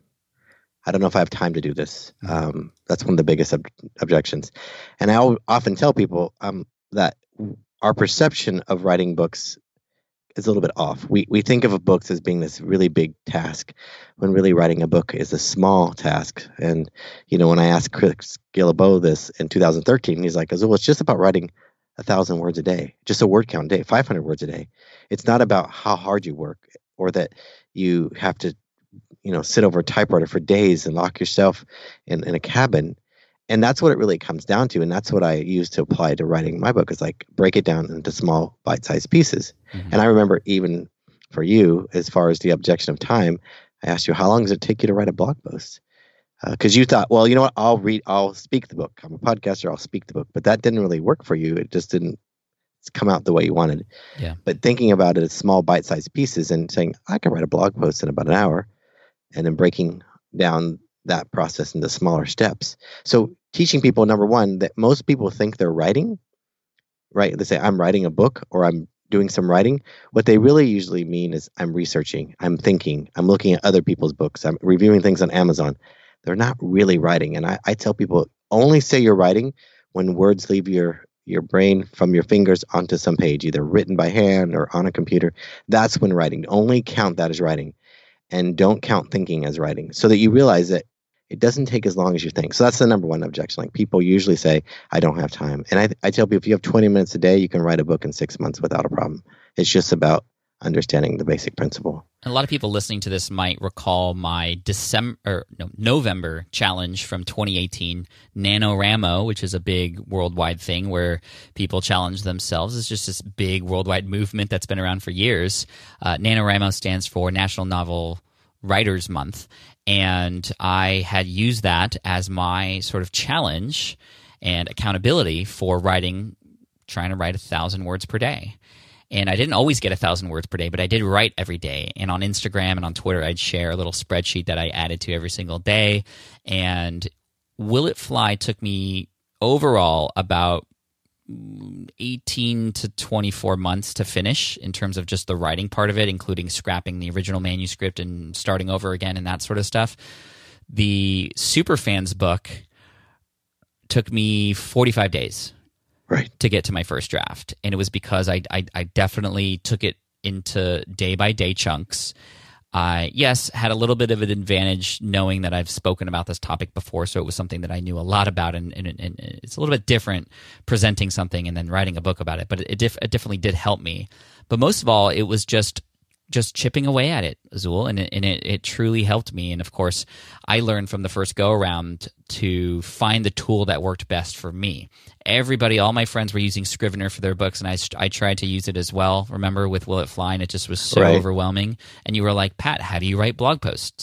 I don't know if I have time to do this. Um, that's one of the biggest ob- objections. And I often tell people um, that our perception of writing books is a little bit off. We we think of books as being this really big task, when really writing a book is a small task. And, you know, when I asked Chris Guillebeau this in two thousand thirteen, he's like, well, it's just about writing a thousand words a day, just a word count a day, five hundred words a day. It's not about how hard you work or that you have to, you know, sit over a typewriter for days and lock yourself in, in a cabin. And that's what it really comes down to. And that's what I use to apply to writing my book, is like break it down into small bite-sized pieces. Mm-hmm. And I remember even for you, as far as the objection of time, I asked you, how long does it take you to write a blog post? Because uh, you thought, well, you know what, I'll read, I'll speak the book. I'm a podcaster, I'll speak the book. But that didn't really work for you. It just didn't come out the way you wanted. Yeah. But thinking about it as small bite-sized pieces and saying, I can write a blog post in about an hour, and then breaking down that process into smaller steps. So teaching people, number one, that most people think they're writing, right? They say, I'm writing a book or I'm doing some writing. What they really usually mean is I'm researching, I'm thinking, I'm looking at other people's books, I'm reviewing things on Amazon. They're not really writing. And I, I tell people, only say you're writing when words leave your, your brain from your fingers onto some page, either written by hand or on a computer. That's when writing. Only count that as writing. And don't count thinking as writing, so that you realize that it doesn't take as long as you think. So that's the number one objection. Like, people usually say, I don't have time. And I, I tell people, if you have twenty minutes a day, you can write a book in six months without a problem. It's just about understanding the basic principle. A lot of people listening to this might recall my December or no, November challenge from twenty eighteen, NaNoWriMo, which is a big worldwide thing where people challenge themselves. It's just this big worldwide movement that's been around for years. Uh, NaNoWriMo stands for National Novel Writers Month, and I had used that as my sort of challenge and accountability for writing, trying to write a thousand words per day. And I didn't always get a thousand words per day, but I did write every day. And on Instagram and on Twitter, I'd share a little spreadsheet that I added to every single day. And Will It Fly took me overall about eighteen to twenty-four months to finish in terms of just the writing part of it, including scrapping the original manuscript and starting over again and that sort of stuff. The Superfans book took me forty-five days. Right. To get to my first draft. And it was because I, I, I definitely took it into day-by-day chunks. I, yes, had a little bit of an advantage knowing that I've spoken about this topic before, so it was something that I knew a lot about, and, and, and it's a little bit different presenting something and then writing a book about it, but it, it, it definitely did help me. But most of all, it was just just chipping away at it, Azul, and, it, and it, it truly helped me. And of course, I learned from the first go-around to find the tool that worked best for me. Everybody, all my friends were using Scrivener for their books, and I, I tried to use it as well, remember, with Will It Fly, and it just was so right. overwhelming. And you were like, Pat, how do you write blog posts?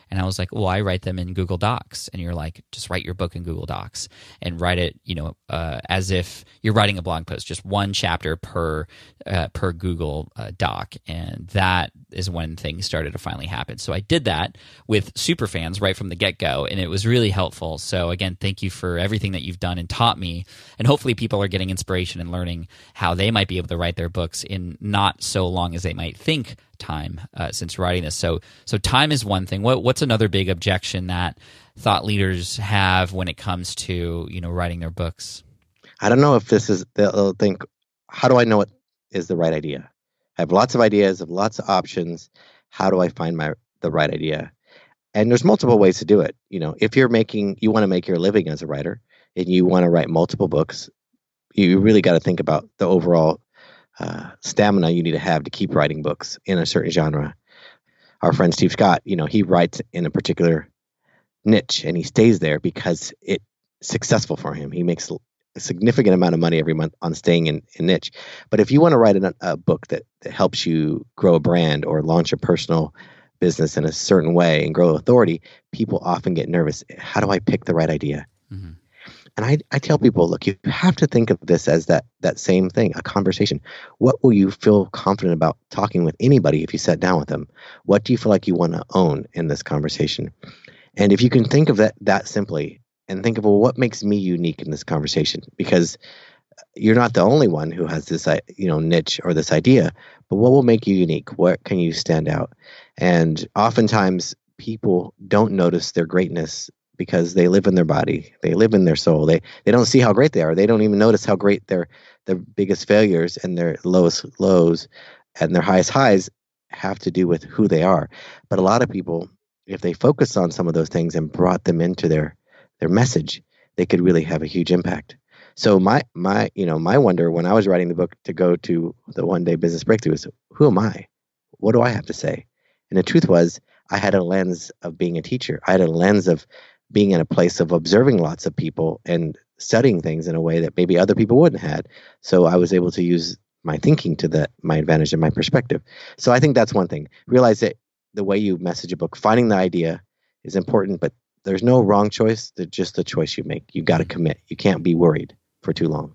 And I was like, well, I write them in Google Docs. And you're like, just write your book in Google Docs and write it, you know, uh, as if you're writing a blog post, just one chapter per uh, per Google uh, Doc. And that is when things started to finally happen. So I did that with Superfans right from the get-go, and it was really helpful. So again, thank you for everything that you've done and taught me. And hopefully people are getting inspiration and learning how they might be able to write their books in not so long as they might think time uh, since writing this. So so time is one thing. What what's another big objection that thought leaders have when it comes to, you know, writing their books? I don't know if this is, they'll think, how do I know what is the right idea? I have lots of ideas, I have lots of options. How do I find my the right idea? And there's multiple ways to do it. You know, if you're making, you want to make your living as a writer and you want to write multiple books, you really got to think about the overall uh, stamina you need to have to keep writing books in a certain genre. Our friend Steve Scott, you know, he writes in a particular niche and he stays there because it's successful for him. He makes a significant amount of money every month on staying in, in niche. But if you want to write a, a book that, that helps you grow a brand or launch a personal business in a certain way and grow authority, people often get nervous. How do I pick the right idea? Mm-hmm. And I, I tell people, look, you have to think of this as that that same thing, a conversation. What will you feel confident about talking with anybody if you sat down with them? What do you feel like you want to own in this conversation? And if you can think of that that simply and think of, well, what makes me unique in this conversation? Because you're not the only one who has this, you know, niche or this idea, but what will make you unique? What can you stand out? And oftentimes people don't notice their greatness because they live in their body, they live in their soul. They they don't see how great they are. They don't even notice how great their their biggest failures and their lowest lows and their highest highs have to do with who they are. But a lot of people, if they focus on some of those things and brought them into their their message, they could really have a huge impact. So my my you know my wonder when I was writing the book to go to the One Day Business Breakthrough is, who am I? What do I have to say? And the truth was, I had a lens of being a teacher. I had a lens of being in a place of observing lots of people and studying things in a way that maybe other people wouldn't have had. So I was able to use my thinking to the, my advantage and my perspective. So I think that's one thing. Realize that the way you message a book, finding the idea is important, but there's no wrong choice. There's just the choice you make. You got to commit. You can't be worried for too long.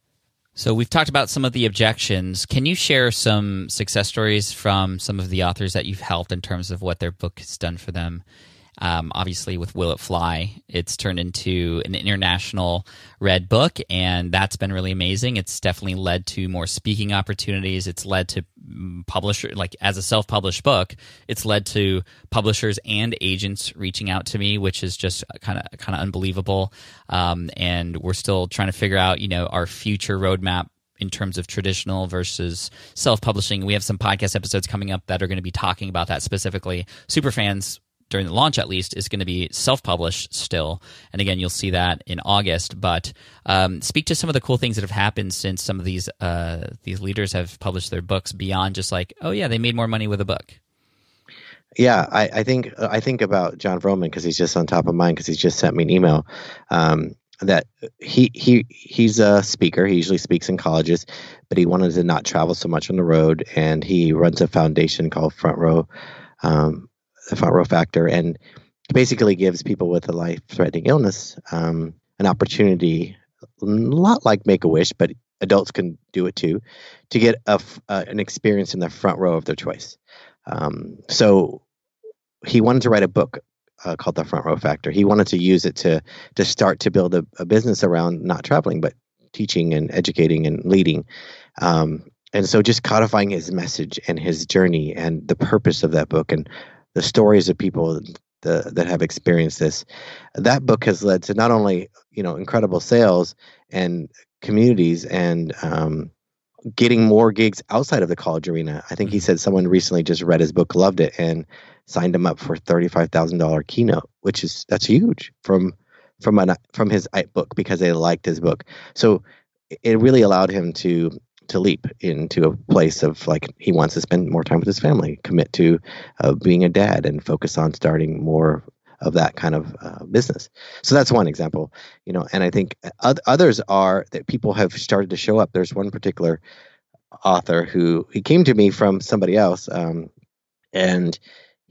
So we've talked about some of the objections. Can you share some success stories from some of the authors that you've helped in terms of what their book has done for them? Um, obviously, with Will It Fly, it's turned into an international read book, and that's been really amazing. It's definitely led to more speaking opportunities. It's led to publisher, like as a self-published book, it's led to publishers and agents reaching out to me, which is just kind of kind of unbelievable. Um, and we're still trying to figure out, you know, our future roadmap in terms of traditional versus self-publishing. We have some podcast episodes coming up that are going to be talking about that specifically. Superfans, during the launch at least, is going to be self-published still. And again, you'll see that in August. But um, speak to some of the cool things that have happened since some of these uh, these leaders have published their books beyond just like, oh yeah, they made more money with a book. Yeah, I, I think I think about John Vroman because he's just on top of mind because he's just sent me an email um, that he he he's a speaker. He usually speaks in colleges, but he wanted to not travel so much on the road, and he runs a foundation called Front Row. Um, the Front Row Factor, and basically gives people with a life-threatening illness um, an opportunity, a lot like Make-A-Wish, but adults can do it too, to get a, uh, an experience in the front row of their choice. Um, so he wanted to write a book uh, called The Front Row Factor. He wanted to use it to to start to build a, a business around not traveling, but teaching and educating and leading. Um, and so just codifying his message and his journey and the purpose of that book and the stories of people the, that have experienced this, that book has led to not only, you know, incredible sales and communities and um, getting more gigs outside of the college arena. I think he said someone recently just read his book, loved it, and signed him up for thirty-five thousand dollars keynote, which is that's huge from from an, from his book because they liked his book. So it really allowed him to. to leap into a place of like he wants to spend more time with his family, commit to uh, being a dad and focus on starting more of that kind of uh, business. So that's one example, you know, and I think others are that people have started to show up. There's one particular author who he came to me from somebody else um, and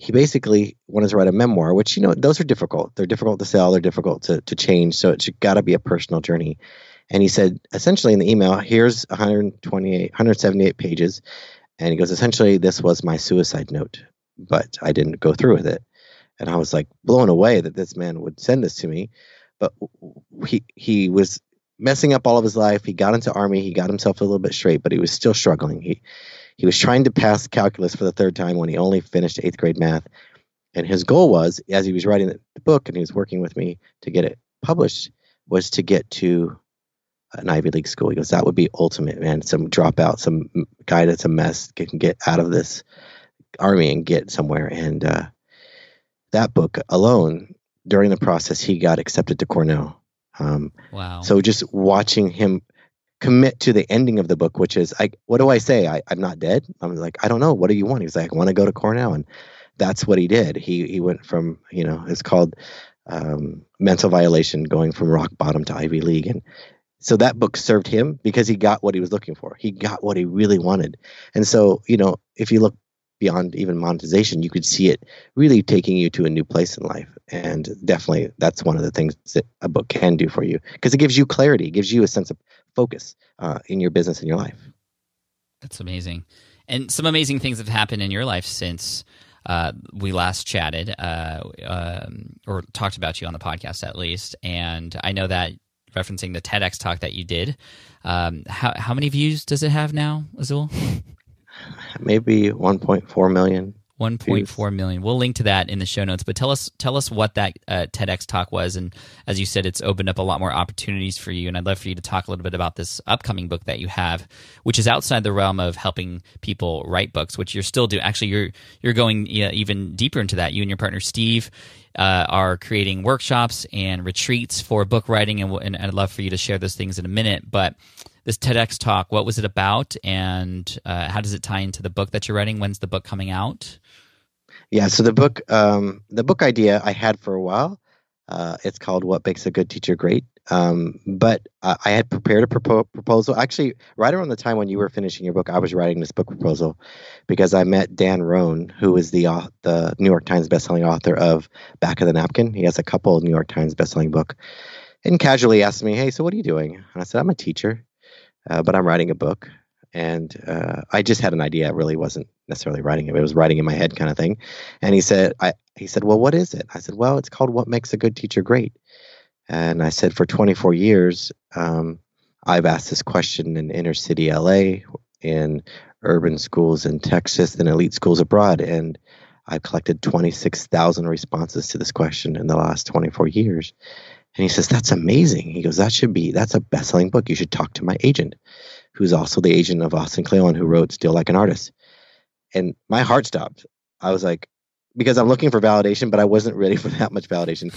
he basically wanted to write a memoir, which, you know, those are difficult. They're difficult to sell. They're difficult to, to change. So it's got to be a personal journey. And he said, essentially in the email, here's one hundred twenty-eight, one hundred seventy-eight pages. And he goes, essentially, this was my suicide note, but I didn't go through with it. And I was like blown away that this man would send this to me. But he he was messing up all of his life. He got into Army. He got himself a little bit straight, but he was still struggling. He he was trying to pass calculus for the third time when he only finished eighth grade math. And his goal was, as he was writing the book and he was working with me to get it published, was to get to an Ivy League school. He goes, that would be ultimate, man. Some dropout, some guy that's a mess can get out of this Army and get somewhere. And uh, that book alone, during the process, he got accepted to Cornell. Um, wow. So just watching him commit to the ending of the book, which is, I, what do I say? I, I'm not dead. I'm like, I don't know. What do you want? He's like, I want to go to Cornell. And that's what he did. He he went from, you know, it's called um, mental violation, going from rock bottom to Ivy League. And so that book served him because he got what he was looking for. He got what he really wanted. And so, you know, if you look beyond even monetization, you could see it really taking you to a new place in life. And definitely that's one of the things that a book can do for you, because it gives you clarity, it gives you a sense of focus uh, in your business and your life. That's amazing. And some amazing things have happened in your life since uh, we last chatted uh, um, or talked about you on the podcast, at least. And I know that, referencing the TEDx talk that you did, um, how how many views does it have now, Azul? Maybe one point four million. one point four million. We'll link to that in the show notes. But tell us tell us what that uh, TEDx talk was. And as you said, it's opened up a lot more opportunities for you. And I'd love for you to talk a little bit about this upcoming book that you have, which is outside the realm of helping people write books, which you're still doing. Actually, you're you're going yeah, even deeper into that. You and your partner, Steve, uh, are creating workshops and retreats for book writing. And, and I'd love for you to share those things in a minute. But this TEDx talk, what was it about, and uh, how does it tie into the book that you're writing? When's the book coming out? Yeah, so the book, um, the book idea I had for a while. Uh, it's called "What Makes a Good Teacher Great." Um, but uh, I had prepared a propo- proposal. Actually, right around the time when you were finishing your book, I was writing this book proposal because I met Dan Rohn, who is the uh, the New York Times bestselling author of Back of the Napkin. He has a couple of New York Times bestselling book, and casually asked me, "Hey, so what are you doing?" And I said, "I'm a teacher, uh, but I'm writing a book." And uh, I just had an idea. I really wasn't necessarily writing it. It was writing in my head kind of thing. And he said, I, he said, well, what is it? I said, well, it's called What Makes a Good Teacher Great. And I said, for twenty-four years, um, I've asked this question in inner city L A, in urban schools in Texas, and elite schools abroad. And I've collected twenty-six thousand responses to this question in the last twenty-four years. And he says, that's amazing. He goes, that should be, that's a best-selling book. You should talk to my agent, who's also the agent of Austin Kleon, who wrote Still Like an Artist. And my heart stopped. I was like, because I'm looking for validation, but I wasn't ready for that much validation.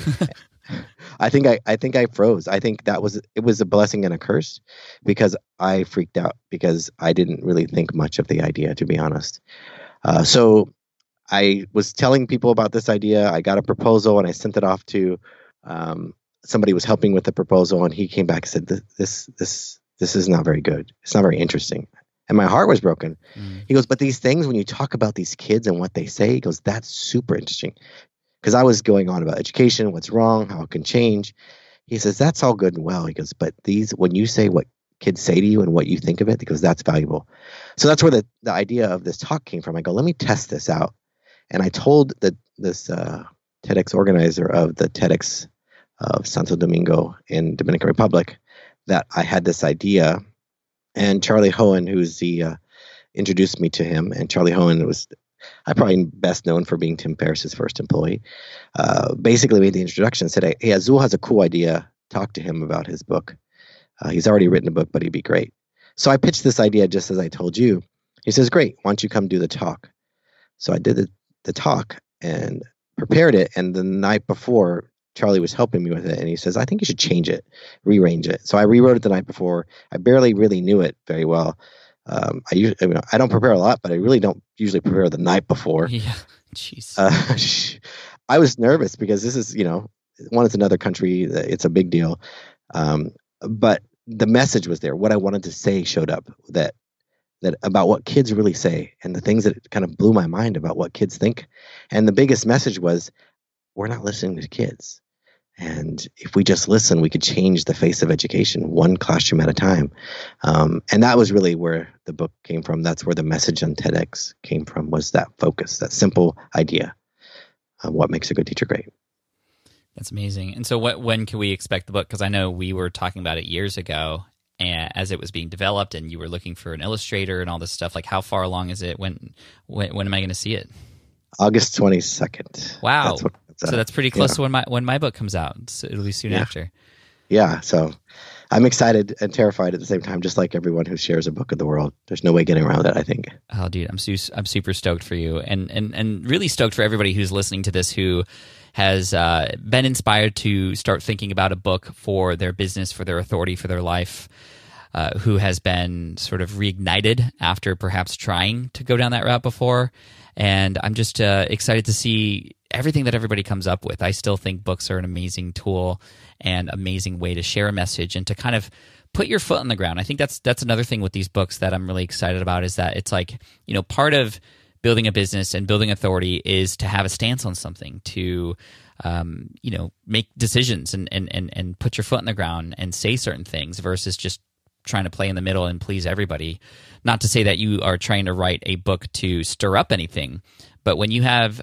I think I, I think I froze. I think that was, it was a blessing and a curse, because I freaked out because I didn't really think much of the idea, to be honest. Uh, so I was telling people about this idea. I got a proposal and I sent it off to, um, somebody was helping with the proposal, and he came back and said, this, this, this, this is not very good. It's not very interesting. And my heart was broken. Mm. He goes, but these things, when you talk about these kids and what they say, he goes, that's super interesting. Because I was going on about education, what's wrong, how it can change. He says, that's all good and well. He goes, but these, when you say what kids say to you and what you think of it, he goes, that's valuable. So that's where the, the idea of this talk came from. I go, let me test this out. And I told the, this uh, TEDx organizer of the TEDx of Santo Domingo in Dominican Republic that I had this idea. And Charlie Hohen, who's the uh, introduced me to him, and Charlie Hohen was, I probably best known for being Tim Ferriss's first employee, uh, basically made the introduction and said, hey, Azul has a cool idea. Talk to him about his book. Uh, he's already written a book, but he'd be great. So I pitched this idea just as I told you. He says, great, why don't you come do the talk? So I did the, the talk and prepared it. And the night before, Charlie was helping me with it, and he says, I think you should change it, rearrange it. So I rewrote it the night before. I barely really knew it very well. Um, I usually, I, mean, I don't prepare a lot, but I really don't usually prepare the night before. Yeah, jeez. Uh, I was nervous because this is, you know, one, it's another country. It's a big deal. Um, but the message was there. What I wanted to say showed up, that that about what kids really say and the things that kind of blew my mind about what kids think. And the biggest message was, we're not listening to kids. And if we just listen, we could change the face of education one classroom at a time. Um, and that was really where the book came from. That's where the message on TEDx came from, was that focus, that simple idea of what makes a good teacher great. That's amazing. And so what, when can we expect the book? Because I know we were talking about it years ago, and as it was being developed and you were looking for an illustrator and all this stuff. Like, how far along is it? When when, when am I going to see it? August twenty-second. Wow. That's what, so that's pretty close yeah. to when my when my book comes out. So it'll be soon yeah. after. Yeah. So I'm excited and terrified at the same time, just like everyone who shares a book of the world. There's no way getting around it, I think. Oh, dude, I'm su- I'm super stoked for you, and and and really stoked for everybody who's listening to this who has uh, been inspired to start thinking about a book for their business, for their authority, for their life. Uh, who has been sort of reignited after perhaps trying to go down that route before. And I'm just uh, excited to see everything that everybody comes up with. I still think books are an amazing tool and amazing way to share a message and to kind of put your foot on the ground. I think that's that's another thing with these books that I'm really excited about, is that it's like, you know, part of building a business and building authority is to have a stance on something, to um, you know, make decisions and, and, and, and put your foot on the ground and say certain things versus just trying to play in the middle and please everybody. Not to say that you are trying to write a book to stir up anything, but when you have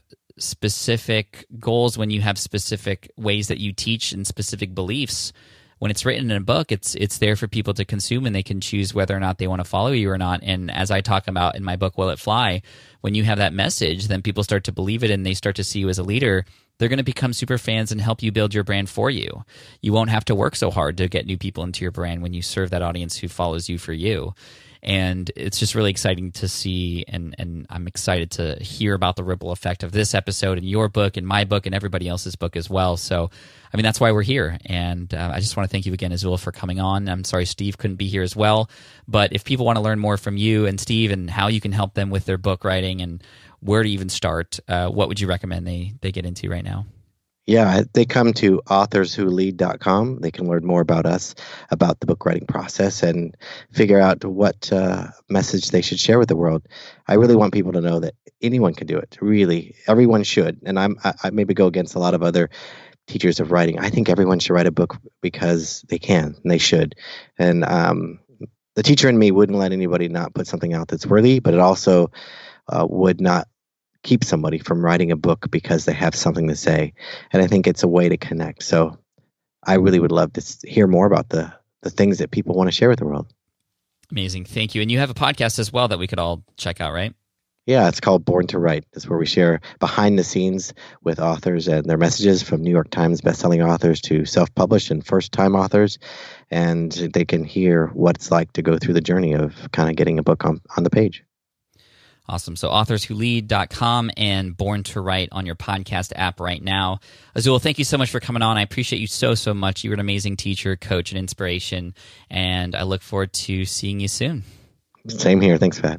specific goals, when you have specific ways that you teach and specific beliefs, when it's written in a book, it's it's there for people to consume, and they can choose whether or not they want to follow you or not. And as I talk about in my book, Will It Fly, when you have that message, then people start to believe it and they start to see you as a leader. They're going to become super fans and help you build your brand for you. You won't have to work so hard to get new people into your brand when you serve that audience who follows you for you. And it's just really exciting to see, and, and I'm excited to hear about the ripple effect of this episode and your book and my book and everybody else's book as well. So, I mean, that's why we're here. And uh, I just want to thank you again, Azul, for coming on. I'm sorry Steve couldn't be here as well. But if people want to learn more from you and Steve and how you can help them with their book writing and where to even start, uh, what would you recommend they they get into right now? Yeah, they come to authors who lead dot com. They can learn more about us, about the book writing process, and figure out what uh, message they should share with the world. I really want people to know that anyone can do it. Really, everyone should. And I'm I, I maybe go against a lot of other teachers of writing. I think everyone should write a book because they can and they should. And um, the teacher in me wouldn't let anybody not put something out that's worthy, but it also uh, would not keep somebody from writing a book because they have something to say. And I think it's a way to connect. So I really would love to hear more about the the things that people want to share with the world. Amazing. Thank you. And you have a podcast as well that we could all check out, right? Yeah, it's called Born to Write. It's where we share behind the scenes with authors and their messages, from New York Times bestselling authors to self-published and first-time authors. And they can hear what it's like to go through the journey of kind of getting a book on, on the page. Awesome. So authors who lead dot com and Born to Write on your podcast app right now. Azul, thank you so much for coming on. I appreciate you so, so much. You're an amazing teacher, coach, and inspiration. And I look forward to seeing you soon. Same here. Thanks, Pat.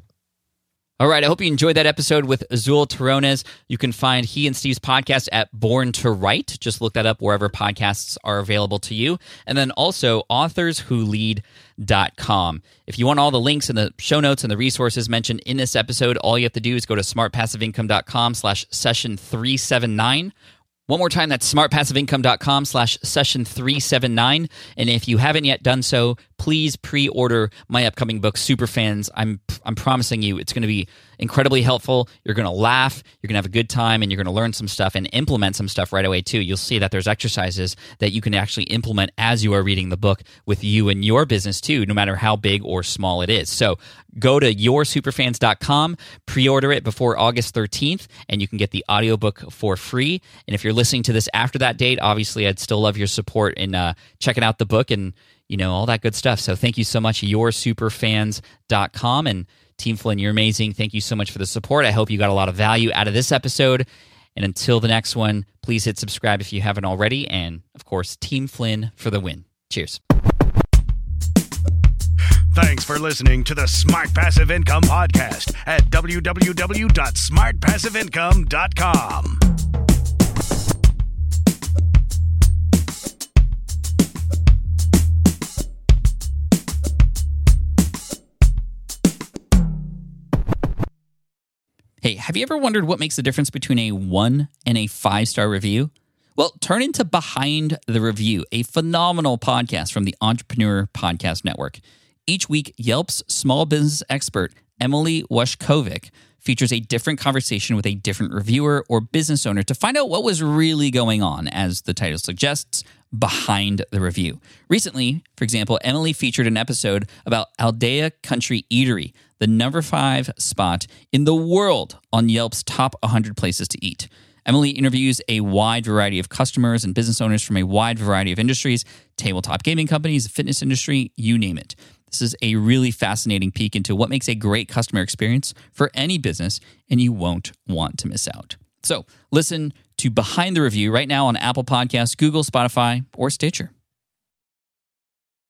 All right, I hope you enjoyed that episode with Azul Terrones. You can find he and Steve's podcast at Born to Write. Just look that up wherever podcasts are available to you. And then also authors who lead dot com. If you want all the links and the show notes and the resources mentioned in this episode, all you have to do is go to smart passive income dot com slash session three seventy-nine. One more time, that's smart passive income dot com slash session three seventy-nine. And if you haven't yet done so, please pre-order my upcoming book, Superfans. I'm I'm promising you it's going to be incredibly helpful. You're going to laugh, you're going to have a good time, and you're going to learn some stuff and implement some stuff right away too. You'll see that there's exercises that you can actually implement as you are reading the book with you and your business too, no matter how big or small it is. So go to your superfans dot com, pre-order it before August thirteenth, and you can get the audiobook for free. And if you're listening to this after that date, obviously I'd still love your support in uh, checking out the book and, you know, all that good stuff. So thank you so much, your superfans dot com. And Team Flynn, you're amazing. Thank you so much for the support. I hope you got a lot of value out of this episode. And until the next one, please hit subscribe if you haven't already. And, of course, Team Flynn for the win. Cheers. Thanks for listening to the Smart Passive Income Podcast at w w w dot smart passive income dot com. Hey, have you ever wondered what makes the difference between a one and a five-star review? Well, turn into Behind the Review, a phenomenal podcast from the Entrepreneur Podcast Network. Each week, Yelp's small business expert, Emily Washkovic, features a different conversation with a different reviewer or business owner to find out what was really going on, as the title suggests, behind the review. Recently, for example, Emily featured an episode about Aldea Country Eatery, the number five spot in the world on Yelp's top one hundred places to eat. Emily interviews a wide variety of customers and business owners from a wide variety of industries, tabletop gaming companies, the fitness industry, you name it. This is a really fascinating peek into what makes a great customer experience for any business, and you won't want to miss out. So listen to Behind the Review right now on Apple Podcasts, Google, Spotify, or Stitcher.